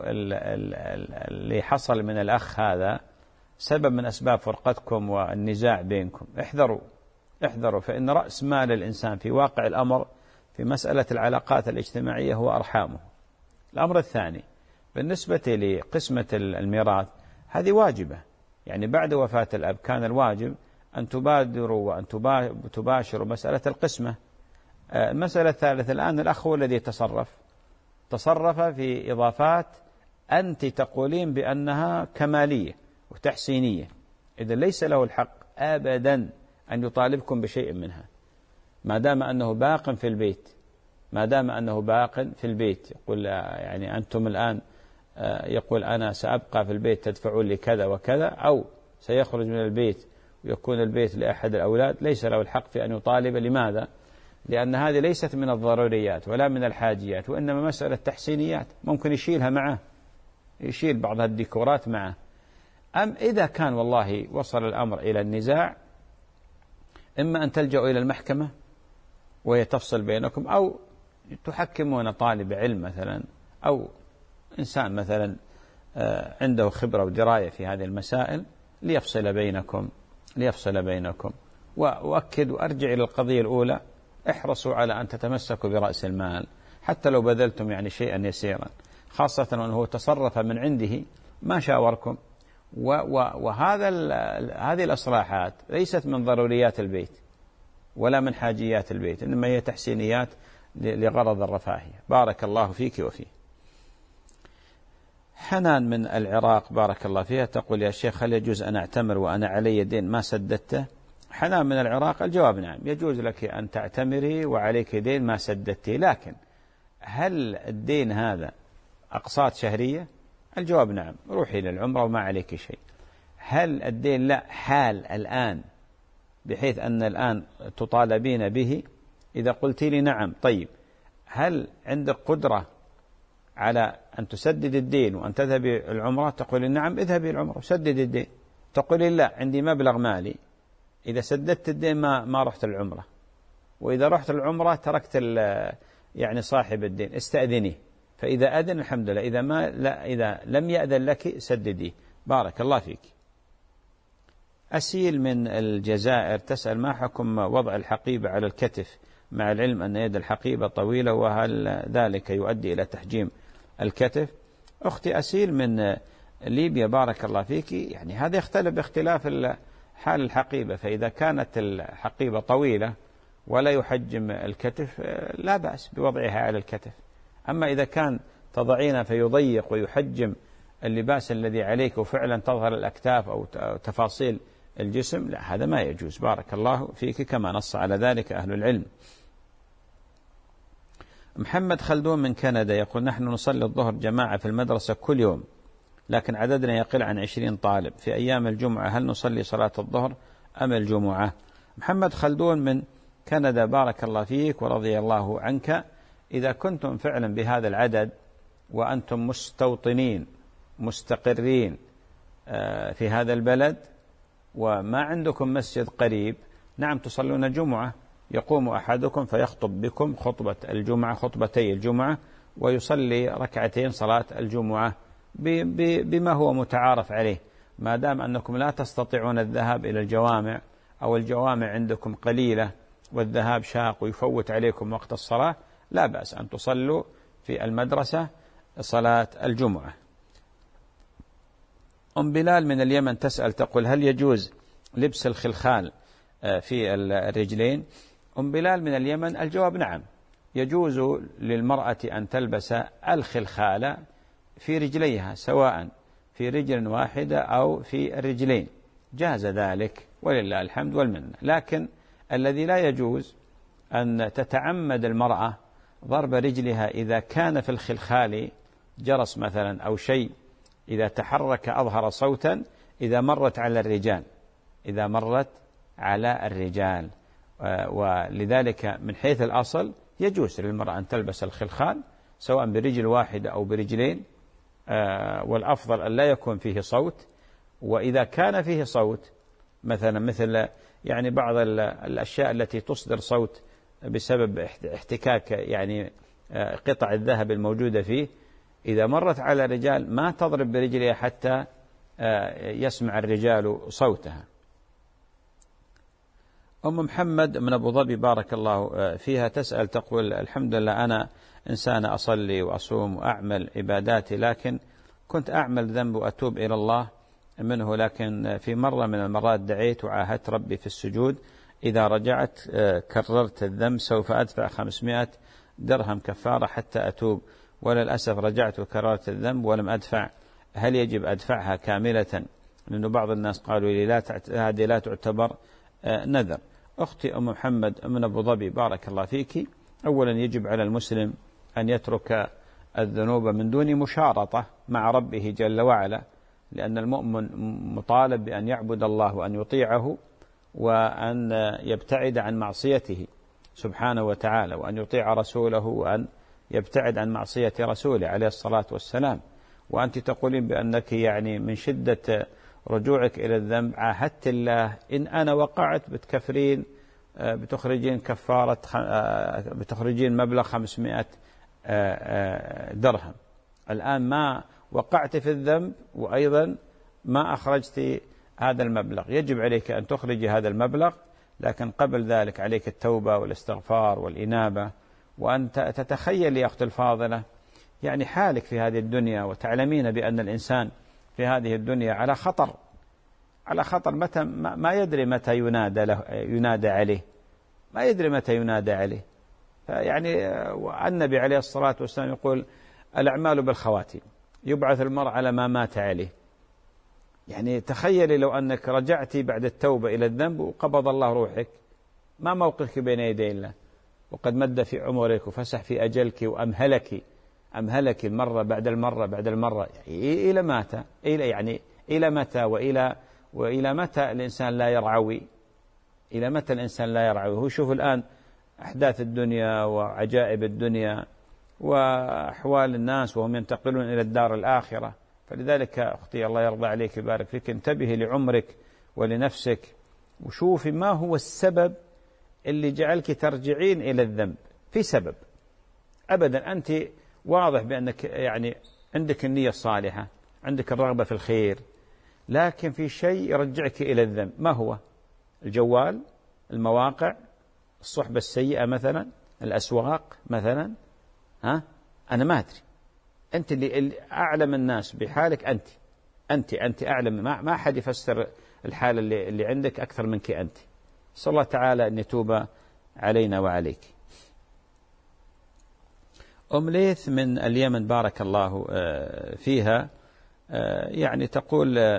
اللي حصل من الأخ هذا سبب من أسباب فرقتكم والنزاع بينكم. احذروا احذروا، فإن رأس مال الإنسان في واقع الأمر في مسألة العلاقات الاجتماعية هو أرحامه. الأمر الثاني بالنسبة لقسمة الميراث، هذه واجبة، يعني بعد وفاة الأب كان الواجب أن تبادروا وأن تباشروا مسألة القسمة. المسألة الثالثة، الآن الأخ هو الذي تصرف تصرف في إضافات أنت تقولين بأنها كمالية وتحسينية، إذا ليس له الحق أبدا أن يطالبكم بشيء منها ما دام أنه باق في البيت، ما دام أنه باق في البيت. يقول يعني أنتم الآن يقول أنا سأبقى في البيت تدفعون لي كذا وكذا، أو سيخرج من البيت ويكون البيت لأحد الأولاد، ليس له الحق في أن يطالب. لماذا؟ لأن هذه ليست من الضروريات ولا من الحاجيات، وإنما مسألة تحسينيات، ممكن يشيلها معه، يشيل بعض الديكورات معه. أم إذا كان والله وصل الأمر إلى النزاع، إما أن تلجأوا إلى المحكمة ويتفصل بينكم، أو تحكمون طالب علم مثلا أو إنسان مثلا عنده خبرة ودراية في هذه المسائل ليفصل بينكم ليفصل بينكم. وأؤكد وأرجع إلى القضية الأولى، احرصوا على أن تتمسكوا برأس المال حتى لو بذلتم يعني شيئا يسيرا، خاصة أنه تصرف من عنده ما شاوركم. وهذا هذه الإصلاحات ليست من ضروريات البيت ولا من حاجيات البيت، إنما هي تحسينيات لغرض الرفاهية. بارك الله فيك وفيه. حنان من العراق بارك الله فيها تقول: يا شيخ هل يجوز أن أعتمر وأنا علي دين ما سددته؟ حنان من العراق، الجواب نعم، يجوز لك أن تعتمري وعليك دين ما سددته، لكن هل الدين هذا أقساط شهرية؟ الجواب نعم، روحي للعمرة وما عليك شيء. هل الدين لا حال الآن بحيث أن الآن تطالبين به؟ إذا قلت لي نعم، طيب هل عندك قدرة على أن تسدد الدين وأن تذهبي العمرة؟ تقولي نعم، اذهبي العمرة وسدد الدين. تقولي لا، عندي مبلغ مالي، إذا سددت الدين ما ما رحت العمرة، وإذا رحت العمرة تركت يعني صاحب الدين، استأذني، فإذا أذن الحمد لله، إذا ما لا إذا لم يأذن لك سددي. بارك الله فيك. أسيل من الجزائر تسأل: ما حكم وضع الحقيبة على الكتف مع العلم أن يد الحقيبة طويلة، وهل ذلك يؤدي إلى تحجيم الكتف؟ أختي أسيل من ليبيا بارك الله فيك، يعني هذا يختلف باختلاف حال الحقيبة، فإذا كانت الحقيبة طويلة ولا يحجم الكتف لا بأس بوضعها على الكتف. أما إذا كان تضعينها فيضيق ويحجم اللباس الذي عليك وفعلا تظهر الأكتاف أو تفاصيل الجسم، لا، هذا ما يجوز. بارك الله فيك، كما نص على ذلك أهل العلم. محمد خلدون من كندا يقول: نحن نصلي الظهر جماعة في المدرسة كل يوم، لكن عددنا يقل عن عشرين طالب في أيام الجمعة، هل نصلي صلاة الظهر أم الجمعة؟ محمد خلدون من كندا بارك الله فيك ورضي الله عنك، إذا كنتم فعلا بهذا العدد وأنتم مستوطنين مستقرين في هذا البلد وما عندكم مسجد قريب، نعم تصلون الجمعة، يقوم أحدكم فيخطب بكم خطبة الجمعة خطبتي الجمعة ويصلي ركعتين صلاة الجمعة بما هو متعارف عليه. ما دام أنكم لا تستطيعون الذهاب إلى الجوامع أو الجوامع عندكم قليلة والذهاب شاق ويفوت عليكم وقت الصلاة، لا بأس أن تصلوا في المدرسة صلاة الجمعة. أم بلال من اليمن تسأل تقول: هل يجوز لبس الخلخال في الرجلين؟ أم بلال من اليمن، الجواب نعم، يجوز للمرأة أن تلبس الخلخال في رجليها، سواء في رجل واحدة أو في الرجلين، جاز ذلك ولله الحمد والمنة. لكن الذي لا يجوز أن تتعمد المرأة ضرب رجلها إذا كان في الخلخال جرس مثلا أو شيء إذا تحرك أظهر صوتا إذا مرت على الرجال إذا مرت على الرجال ولذلك من حيث الأصل يجوز للمرأة أن تلبس الخلخال سواء برجل واحدة أو برجلين، والأفضل أن لا يكون فيه صوت. وإذا كان فيه صوت مثلا مثل يعني بعض الأشياء التي تصدر صوت بسبب احتكاك يعني قطع الذهب الموجودة فيه، إذا مرت على الرجال ما تضرب برجلها حتى يسمع الرجال صوتها. أم محمد من أبو ظبي بارك الله فيها تسأل تقول: الحمد لله أنا إنسانة أصلي وأصوم وأعمل عباداتي، لكن كنت أعمل ذنب وأتوب إلى الله منه، لكن في مرة من المرات دعيت وعاهدت ربي في السجود إذا رجعت كررت الذنب سوف أدفع خمسمائة درهم كفارة حتى أتوب، وللأسف رجعت وكررت الذنب ولم أدفع، هل يجب أدفعها كاملة؟ لأنه بعض الناس قالوا لي لا هذه لا تعتبر نذر. أختي أم محمد من أبو ظبي بارك الله فيك، أولا يجب على المسلم أن يترك الذنوب من دون مشارطة مع ربه جل وعلا، لأن المؤمن مطالب بأن يعبد الله وأن يطيعه وأن يبتعد عن معصيته سبحانه وتعالى، وأن يطيع رسوله وأن يبتعد عن معصية رسوله عليه الصلاة والسلام. وأنت تقولين بأنك يعني من شدة رجوعك إلى الذنب عاهدت الله إن أنا وقعت بتكفرين بتخرجين كفارة بتخرجين مبلغ خمسمائة درهم. الآن ما وقعت في الذنب وأيضا ما أخرجت هذا المبلغ، يجب عليك أن تخرجي هذا المبلغ، لكن قبل ذلك عليك التوبة والاستغفار والإنابة، وأن تتخيل يا أخت الفاضلة يعني حالك في هذه الدنيا، وتعلمين بأن الإنسان في هذه الدنيا على خطر على خطر متى ما يدري متى ينادى له ينادى عليه ما يدري متى ينادى عليه. يعني النبي عليه الصلاة والسلام يقول: الأعمال بالخواتيم، يبعث المرء على ما مات عليه. يعني تخيلي لو أنك رجعتي بعد التوبة إلى الذنب وقبض الله روحك، ما موقفك بين يدي الله؟ وقد مد في عمرك وفسح في أجلك وأمهلك أمهلك المرة بعد المرة بعد المرة، يعني إلى متى؟ إلى يعني إلى متى وإلى وإلى متى الإنسان لا يرعوي؟ إلى متى الإنسان لا يرعوي؟ هو شوف الآن أحداث الدنيا وعجائب الدنيا وأحوال الناس وهم ينتقلون إلى الدار الآخرة. فلذلك أختي الله يرضى عليك ويبارك فيك، انتبهي لعمرك ولنفسك، وشوفي ما هو السبب اللي جعلك ترجعين إلى الذنب. في سبب أبدا، أنت واضح بأنك يعني عندك النية الصالحة، عندك الرغبة في الخير، لكن في شيء يرجعك إلى الذنب. ما هو؟ الجوال، المواقع، الصحبة السيئة مثلا، الأسواق مثلا. ها أنا ما أدري، أنت اللي أعلم الناس بحالك، أنت أنت أنت أعلم، ما ما أحد يفسر الحالة اللي اللي عندك أكثر منك أنت. صلى الله تعالى أن يتوب علينا وعليك. أم ليث من اليمن بارك الله فيها يعني تقول: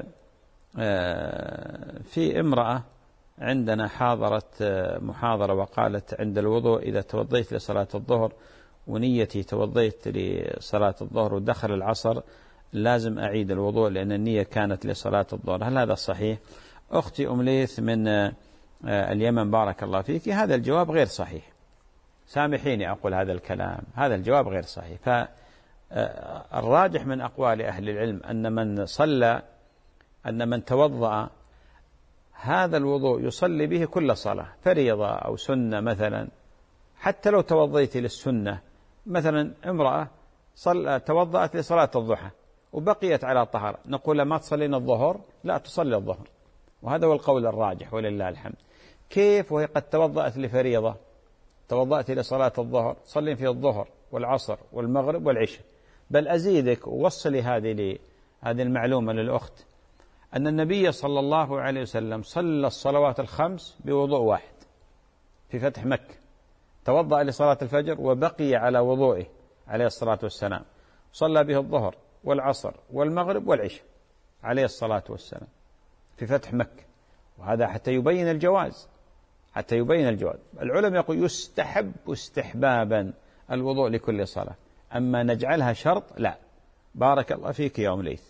في امرأة عندنا حاضرت محاضرة وقالت: عند الوضوء إذا توضيت لصلاة الظهر ونيتي توضيت لصلاة الظهر ودخل العصر لازم أعيد الوضوء لأن النية كانت لصلاة الظهر، هل هذا صحيح؟ أختي أم ليث من اليمن بارك الله فيك، هذا الجواب غير صحيح، سامحيني أقول هذا الكلام، هذا الجواب غير صحيح. فالراجح من أقوال أهل العلم أن من صلى أن من توضأ هذا الوضوء يصلي به كل صلاة، فريضة أو سنة مثلا. حتى لو توضيت للسنة، مثلا امرأة صل... توضأت لصلاة الضحى وبقيت على طهارة، نقول ما تصلين الظهر؟ لا، تصلي الظهر، وهذا هو القول الراجح ولله الحمد. كيف وهي قد توضأت لفريضة؟ توضأت لصلاة الظهر، صلين في الظهر والعصر والمغرب والعشاء. بل أزيدك ووصلي هذه هذه المعلومة للأخت، أن النبي صلى الله عليه وسلم صلى الصلوات الخمس بوضوء واحد في فتح مكة، توضأ لصلاة الفجر وبقي على وضوئه عليه الصلاة والسلام، صلى به الظهر والعصر والمغرب والعشاء عليه الصلاة والسلام في فتح مكة. وهذا حتى يبين الجواز، حتى يبين الجواز. العلماء يقول يستحب استحبابا الوضوء لكل صلاة، أما نجعلها شرط لا، بارك الله فيك يا أم ليث.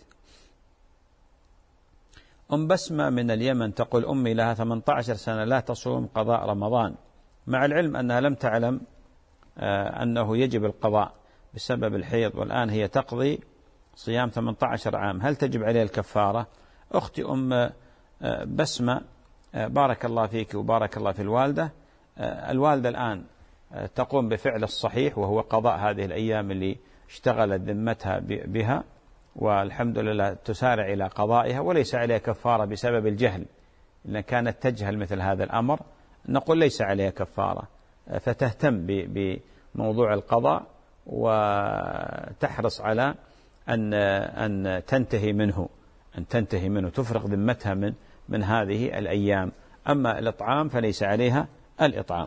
أم بسمة من اليمن تقول أمي لها ثمانية عشر سنة لا تصوم قضاء رمضان، مع العلم أنها لم تعلم أنه يجب القضاء بسبب الحيض، والآن هي تقضي صيام ثمانية عشر عام، هل تجب عليها الكفارة؟ أختي أم بسمة بارك الله فيك وبارك الله في الوالدة، الوالدة الآن تقوم بفعل الصحيح وهو قضاء هذه الأيام اللي اشتغلت ذمتها بها، والحمد لله تسارع إلى قضائها وليس عليها كفارة بسبب الجهل. إن كانت تجهل مثل هذا الأمر نقول ليس عليها كفارة، فتهتم بموضوع القضاء وتحرص على أن أن تنتهي منه أن تنتهي منه تفرغ ذمتها من من هذه الأيام. أما الإطعام فليس عليها الإطعام.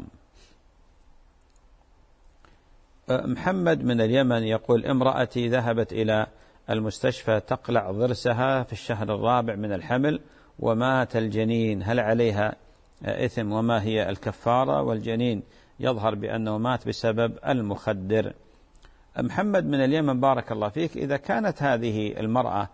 محمد من اليمن يقول امرأتي ذهبت إلى المستشفى تقلع ضرسها في الشهر الرابع من الحمل ومات الجنين، هل عليها إثم وما هي الكفارة؟ والجنين يظهر بأنه مات بسبب المخدر. محمد من اليمن بارك الله فيك، إذا كانت هذه المرأة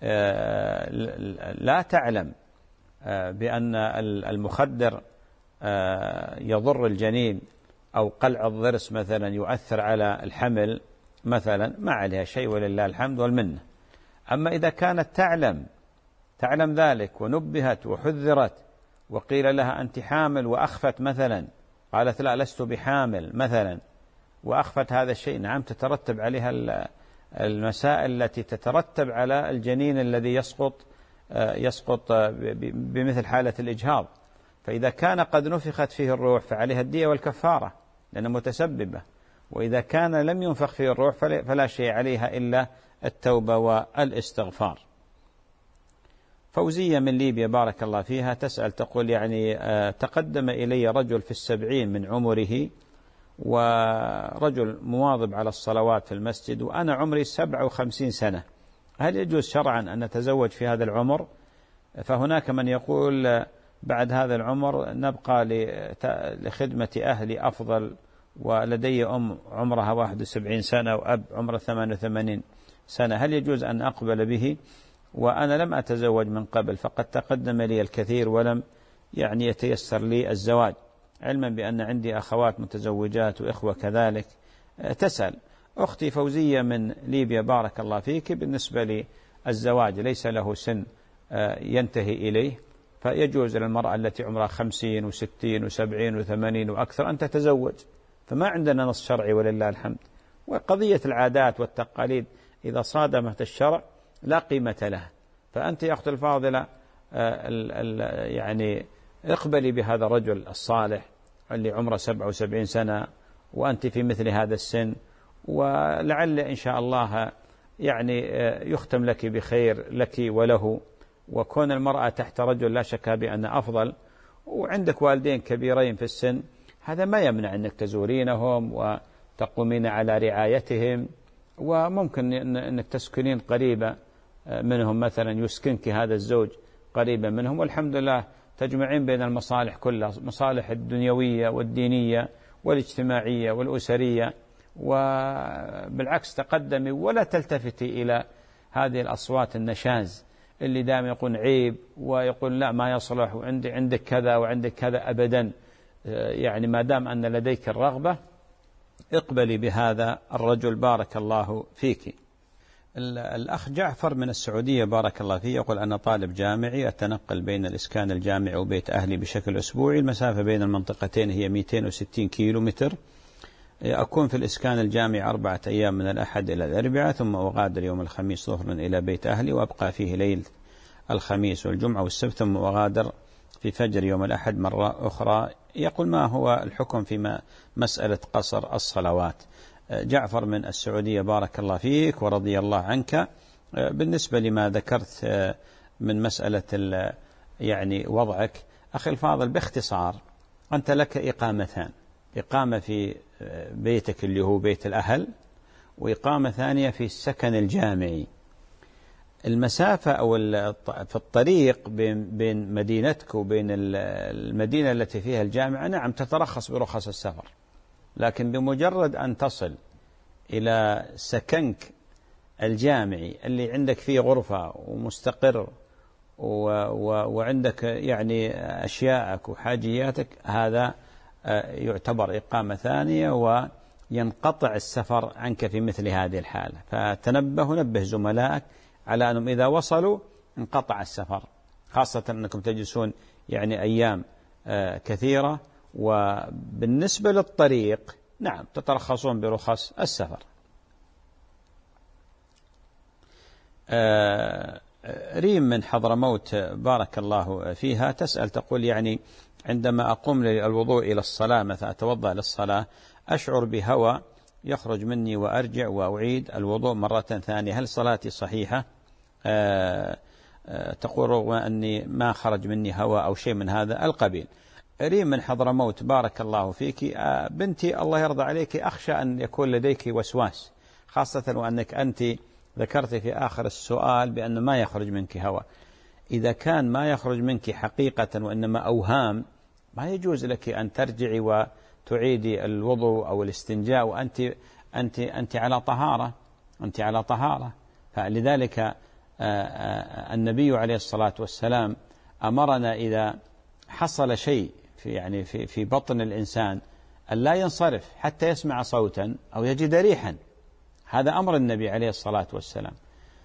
لا تعلم بأن المخدر يضر الجنين أو قلع الضرس مثلا يؤثر على الحمل مثلا ما عليها شيء ولله الحمد والمنة. أما إذا كانت تعلم تعلم ذلك ونبهت وحذرت وقيل لها أنت حامل وأخفت مثلا، قالت لا لست بحامل مثلا وأخفت هذا الشيء، نعم تترتب عليها المسائل التي تترتب على الجنين الذي يسقط يسقط بمثل حالة الإجهاض. فإذا كان قد نفخت فيه الروح فعليها الدية والكفارة لأنها متسببة، وإذا كان لم ينفخ فيه الروح فلا شيء عليها إلا التوبة والاستغفار. فوزية من ليبيا بارك الله فيها تسأل تقول يعني تقدم إلي رجل في السبعين من عمره ورجل مواظب على الصلوات في المسجد وأنا عمري سبعة وخمسين سنة، هل يجوز شرعا أن نتزوج في هذا العمر؟ فهناك من يقول بعد هذا العمر نبقى لخدمة أهلي أفضل، ولدي أم عمرها واحد وسبعين سنة وأب عمره ثمانية وثمانين سنة، هل يجوز أن أقبل به؟ وأنا لم أتزوج من قبل فقد تقدم لي الكثير ولم يعني يتيسر لي الزواج، علما بأن عندي أخوات متزوجات وإخوة كذلك. تسأل أختي فوزية من ليبيا بارك الله فيك، بالنسبة للزواج ليس له سن ينتهي إليه، فيجوز للمرأة التي عمرها خمسين وستين وسبعين وثمانين وأكثر أن تتزوج، فما عندنا نص شرعي ولله الحمد. وقضية العادات والتقاليد إذا صادمت الشرع لا قيمة لها. فأنت يا أخت الفاضلة يعني اقبلي بهذا الرجل الصالح اللي عمره سبعة وسبعين سنة وأنت في مثل هذا السن، ولعل إن شاء الله يعني يختم لك بخير لك وله. وكون المرأة تحت رجل لا شك بأن أفضل، وعندك والدين كبيرين في السن هذا ما يمنع أنك تزورينهم وتقومين على رعايتهم، وممكن أنك تسكنين قريبة منهم مثلا يسكنك هذا الزوج قريبا منهم، والحمد لله تجمعين بين المصالح كلها، مصالح الدنيوية والدينية والاجتماعية والأسرية، وبالعكس تقدمي ولا تلتفتي إلى هذه الأصوات النشاز اللي دائما يقول عيب ويقول لا ما يصلح وعندك عندك كذا وعندك كذا أبدا. يعني ما دام أن لديك الرغبة اقبلي بهذا الرجل بارك الله فيك. الأخ جعفر من السعودية بارك الله فيه يقول أنا طالب جامعي أتنقل بين الإسكان الجامعي وبيت أهلي بشكل أسبوعي، المسافة بين المنطقتين هي مئتين وستين كيلو متر، أكون في الإسكان الجامعي أربعة أيام من الأحد إلى الأربعاء، ثم أغادر يوم الخميس ظهرا إلى بيت أهلي وأبقى فيه ليل الخميس والجمعة والسبت، ثم أغادر في فجر يوم الأحد مرة أخرى. يقول ما هو الحكم في مسألة قصر الصلوات؟ جعفر من السعودية بارك الله فيك ورضي الله عنك، بالنسبة لما ذكرت من مسألة يعني وضعك أخي الفاضل باختصار، أنت لك إقامتان، إقامة في بيتك اللي هو بيت الأهل، وإقامة ثانية في السكن الجامعي. المسافة أو في الطريق بين بين مدينتك وبين المدينة التي فيها الجامعة نعم تترخص برخص السفر، لكن بمجرد أن تصل إلى سكنك الجامعي اللي عندك فيه غرفة ومستقر و و وعندك يعني أشياءك وحاجياتك، هذا يعتبر إقامة ثانية وينقطع السفر عنك في مثل هذه الحالة. فتنبه ونبه زملائك على أنهم إذا وصلوا انقطع السفر، خاصة أنكم تجلسون يعني أيام كثيرة، وبالنسبة للطريق نعم تترخصون برخص السفر. ريم من حضرموت بارك الله فيها تسأل تقول يعني عندما أقوم للوضوء إلى الصلاة مثلا أتوضأ للصلاة أشعر بهوى يخرج مني وأرجع وأعيد الوضوء مرة ثانية، هل صلاتي صحيحة؟ أه أه تقول رغم أني ما خرج مني هوى أو شيء من هذا القبيل. ريم من حضرموت بارك الله فيك، أه بنتي الله يرضى عليك، أخشى أن يكون لديك وسواس، خاصة وأنك أنت ذكرت في آخر السؤال بأن ما يخرج منك هوى. إذا كان ما يخرج منك حقيقة وإنما أوهام، ما يجوز لك أن ترجعي وتعيدي الوضوء أو الاستنجاء وأنت أنت أنت على طهارة، أنت على طهارة. فلذلك النبي عليه الصلاة والسلام أمرنا إذا حصل شيء في يعني في في بطن الإنسان أن لا ينصرف حتى يسمع صوتا أو يجد ريحا، هذا أمر النبي عليه الصلاة والسلام.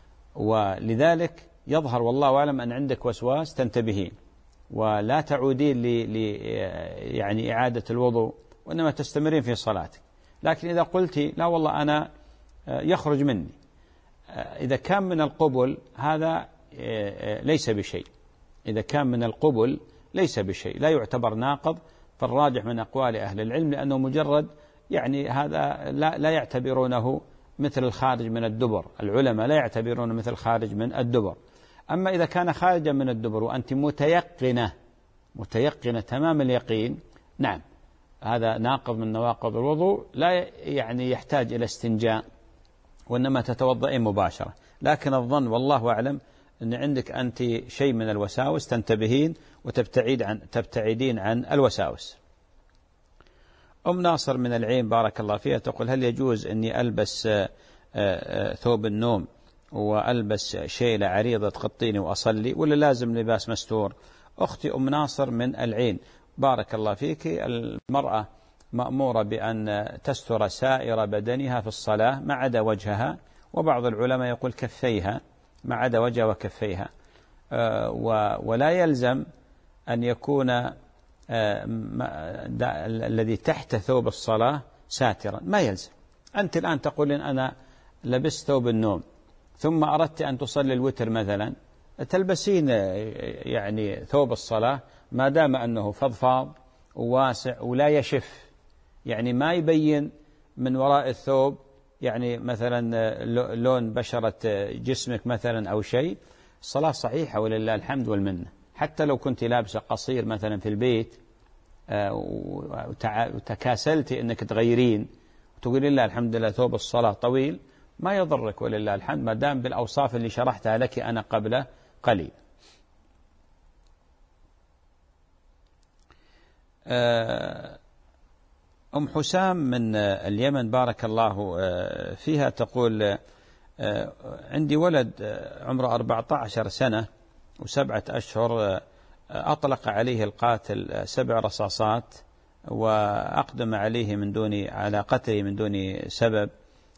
ولذلك يظهر والله أعلم أن عندك وسواس تنتبهين ولا تعودين ل يعني إعادة الوضوء، وإنما تستمرين في صلاتك. لكن إذا قلتي لا والله أنا يخرج مني، إذا كان من القبل هذا ليس بشيء، إذا كان من القبل ليس بشيء، لا يعتبر ناقض. فالراجح من أقوال أهل العلم لأنه مجرد يعني هذا لا, لا يعتبرونه مثل الخارج من الدبر، العلماء لا يعتبرونه مثل الخارج من الدبر. أما إذا كان خارجا من الدبر وأنت متيقنة متيقنة تمام اليقين، نعم هذا ناقض من نواقض الوضوء، لا يعني يحتاج إلى استنجاء وإنما تتوضئين مباشرة. لكن الظن والله أعلم أن عندك أنت شيء من الوساوس تنتبهين وتبتعد عن تبتعدين عن الوساوس. أم ناصر من العين بارك الله فيها تقول هل يجوز أني ألبس ثوب النوم وألبس شيلة عريضة تغطيني وأصلي، ولا لازم لباس مستور؟ أختي أم ناصر من العين بارك الله فيك، المرأة مأمورة بأن تستر سائر بدنها في الصلاة ما عدا وجهها، وبعض العلماء يقول كفيها ما عدا وجهها وكفيها، ولا يلزم أن يكون الذي تحت ثوب الصلاة ساترا، ما يلزم. أنت الآن تقولين أنا لبست ثوب النوم ثم أردت أن تصلي الوتر مثلا، تلبسين يعني ثوب الصلاة ما دام أنه فضفاض وواسع ولا يشف، يعني ما يبين من وراء الثوب يعني مثلا لون بشرة جسمك مثلا أو شيء، الصلاة صحيحة ولله الحمد والمنة. حتى لو كنت لابسة قصير مثلا في البيت وتكاسلت أنك تغيرين وتقول لله الحمد لله ثوب الصلاة طويل، ما يضرك ولله الحمد ما دام بالأوصاف اللي شرحتها لك أنا قبل قليل. أم حسام من اليمن بارك الله فيها تقول عندي ولد عمره أربعة عشر سنة وسبعة أشهر، أطلق عليه القاتل سبع رصاصات وأقدم عليه من دون على قتله من دون سبب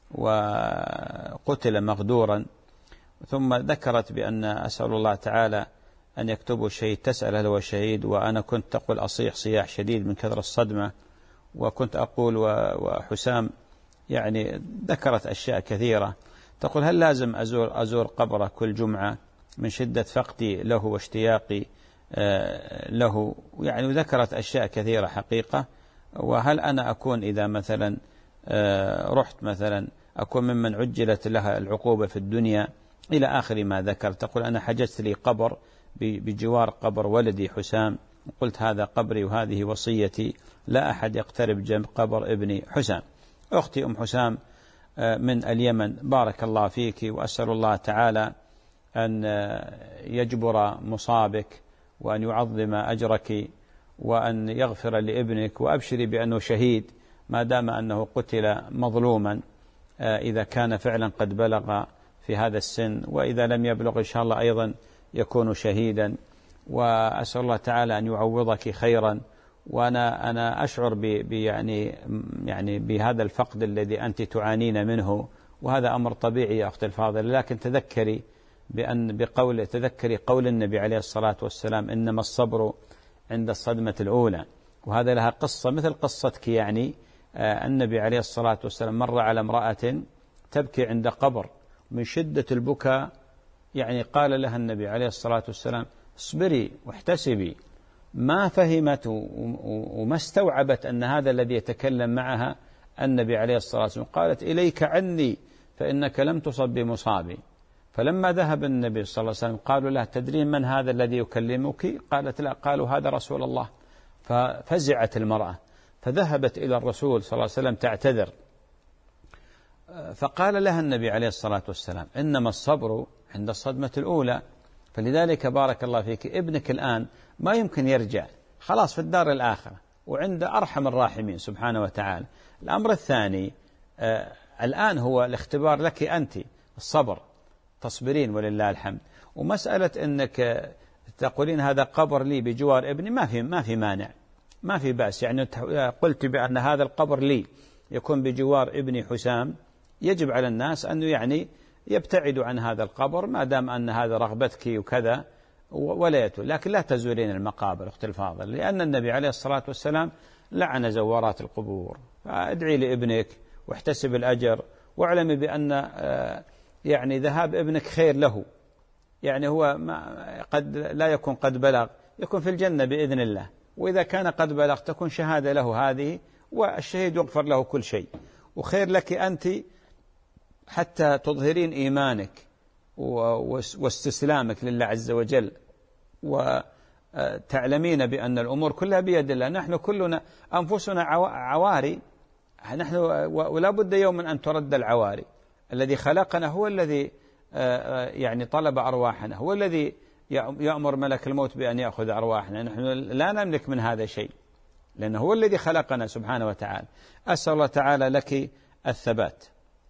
وقتل مغدورا، ثم ذكرت بأن أسأل الله تعالى أن يكتبه الشهيد، تسأل هل هو شهيد، وأنا كنت تقول أصيح صياح شديد من كثر الصدمة، وكنت أقول وحسام يعني ذكرت أشياء كثيرة، تقول هل لازم أزور, أزور قبره كل جمعة من شدة فقدي له واشتياقي له، يعني ذكرت أشياء كثيرة حقيقة. وهل أنا أكون إذا مثلا رحت مثلا أكون ممن عجلت لها العقوبة في الدنيا إلى آخر ما ذكر. تقول أنا حجزت لي قبر بجوار قبر ولدي حسام، قلت هذا قبري وهذه وصيتي، لا أحد يقترب جنب قبر ابني حسام. أختي أم حسام من اليمن بارك الله فيك، وأسأل الله تعالى أن يجبر مصابك وأن يعظم أجرك وأن يغفر لابنك، وأبشري بأنه شهيد ما دام أنه قتل مظلوما، إذا كان فعلا قد بلغ في هذا السن، وإذا لم يبلغ إن شاء الله أيضا يكون شهيدا. وأسأل الله تعالى أن يعوضك خيرا. وأنا أنا أشعر ب يعني يعني بهذا الفقد الذي أنت تعانين منه، وهذا أمر طبيعي يا أختي الفاضلة. لكن تذكري بأن بقول تذكري قول النبي عليه الصلاة والسلام: إنما الصبر عند الصدمة الأولى. وهذا لها قصة مثل قصتك. يعني آه النبي عليه الصلاة والسلام مر على امرأة تبكي عند قبر، من شدة البكاء يعني قال لها النبي عليه الصلاة والسلام: اصبري واحتسبي. ما فهمت وما استوعبت أن هذا الذي يتكلم معها النبي عليه الصلاة والسلام. قالت: إليك عني فإنك لم تصب بمصابي. فلما ذهب النبي صلى الله عليه وسلم قالوا له: تدرين من هذا الذي يكلمك؟ قالت: لا. قالوا: هذا رسول الله. ففزعت المرأة، فذهبت إلى الرسول صلى الله عليه وسلم تعتذر. فقال لها النبي عليه الصلاة والسلام: إنما الصبر عند الصدمة الأولى. فلذلك بارك الله فيك، ابنك الآن ما يمكن يرجع، خلاص في الدار الآخرة وعند أرحم الراحمين سبحانه وتعالى. الأمر الثاني آه الآن هو الاختبار لك أنت، الصبر، تصبرين ولله الحمد. ومسألة أنك تقولين هذا قبر لي بجوار ابني، ما في ما في مانع، ما في بأس. يعني قلت بأن هذا القبر لي يكون بجوار ابني حسام، يجب على الناس أنه يعني يبتعدوا عن هذا القبر ما دام أن هذا رغبتك وكذا ولا يتول. لكن لا تزورين المقابر أختي الفاضل، لأن النبي عليه الصلاة والسلام لعن زوارات القبور. فادعي لابنك واحتسب الأجر، واعلمي بأن يعني ذهاب ابنك خير له. يعني هو ما قد لا يكون قد بلغ، يكون في الجنة بإذن الله، وإذا كان قد بلغ تكون شهادة له هذه، والشهيد يغفر له كل شيء. وخير لك أنت حتى تظهرين إيمانك واستسلامك لله عز وجل، وتعلمين بأن الأمور كلها بيد الله. نحن كلنا أنفسنا عواري، نحن ولا بد يوما أن ترد العواري. الذي خلقنا هو الذي يعني طلب أرواحنا، هو الذي يأمر ملك الموت بأن يأخذ أرواحنا. نحن لا نملك من هذا شيء، لأنه هو الذي خلقنا سبحانه وتعالى. أسأل الله تعالى لك الثبات.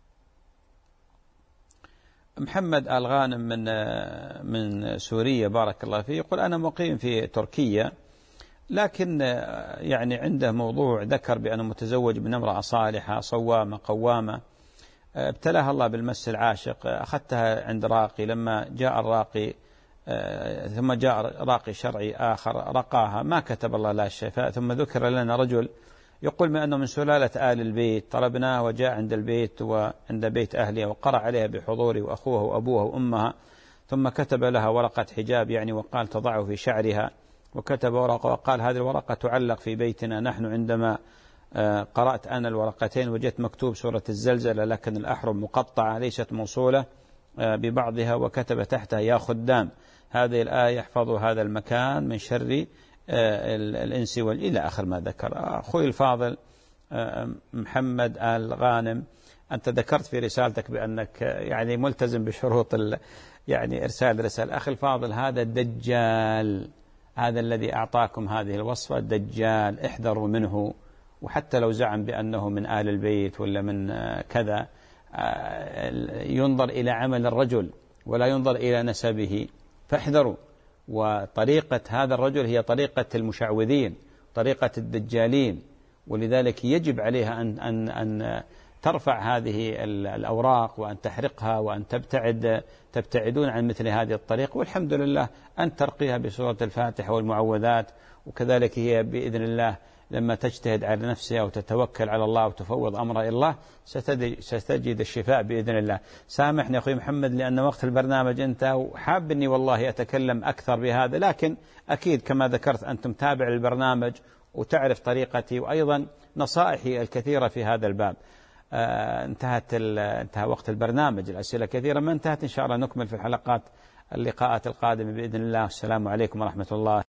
محمد آل غانم من من سوريا بارك الله فيه يقول: أنا مقيم في تركيا، لكن يعني عنده موضوع، ذكر بأنه متزوج من امرأة صالحة صوامة قوامة، ابتلاها الله بالمس العاشق، أخذتها عند راقي، لما جاء الراقي ثم جاء راقي شرعي آخر رقاها، ما كتب الله لها الشفاء. ثم ذكر لنا رجل يقول بأنه من سلالة آل البيت، طلبناه وجاء عند البيت وعند بيت أهلها وقرأ عليها بحضوري وأخوها وأبوها وأمها، ثم كتب لها ورقة حجاب يعني، وقال تضعه في شعرها، وكتب ورقة وقال هذه الورقة تعلق في بيتنا. نحن عندما قرأت أنا الورقتين وجدت مكتوب سورة الزلزلة، لكن الأحرف مقطعة ليست موصولة ببعضها، وكتب تحتها: يا خدام هذه الآية احفظوا هذا المكان من شر الإنس والجن، إلى آخر ما ذكر. أخوي الفاضل محمد آل غانم، أنت ذكرت في رسالتك بأنك يعني ملتزم بشروط يعني إرسال رسالة. أخي الفاضل، هذا الدجال، هذا الذي أعطاكم هذه الوصفة الدجال، احذروا منه. وحتى لو زعم بأنه من آل البيت ولا من كذا، ينظر إلى عمل الرجل ولا ينظر إلى نسبه، فاحذروا. وطريقة هذا الرجل هي طريقة المشعوذين، طريقة الدجالين، ولذلك يجب عليها أن, أن, أن ترفع هذه الأوراق وأن تحرقها وأن تبتعد تبتعدون عن مثل هذه الطريقة. والحمد لله أن ترقيها بسورة الفاتحة والمعوذات. وكذلك هي بإذن الله لما تجتهد على نفسها وتتوكل على الله وتفوض أمر إلى الله ستجد الشفاء بإذن الله. سامحني أخوي محمد لأن وقت البرنامج انتهى، وحاب أني والله أتكلم أكثر بهذا، لكن أكيد كما ذكرت أنت متابع للبرنامج وتعرف طريقتي وأيضا نصائحي الكثيرة في هذا الباب. آه انتهت انتهى وقت البرنامج، الأسئلة كثيرة ما انتهت، إن شاء الله نكمل في الحلقات اللقاءات القادمة بإذن الله. السلام عليكم ورحمة الله.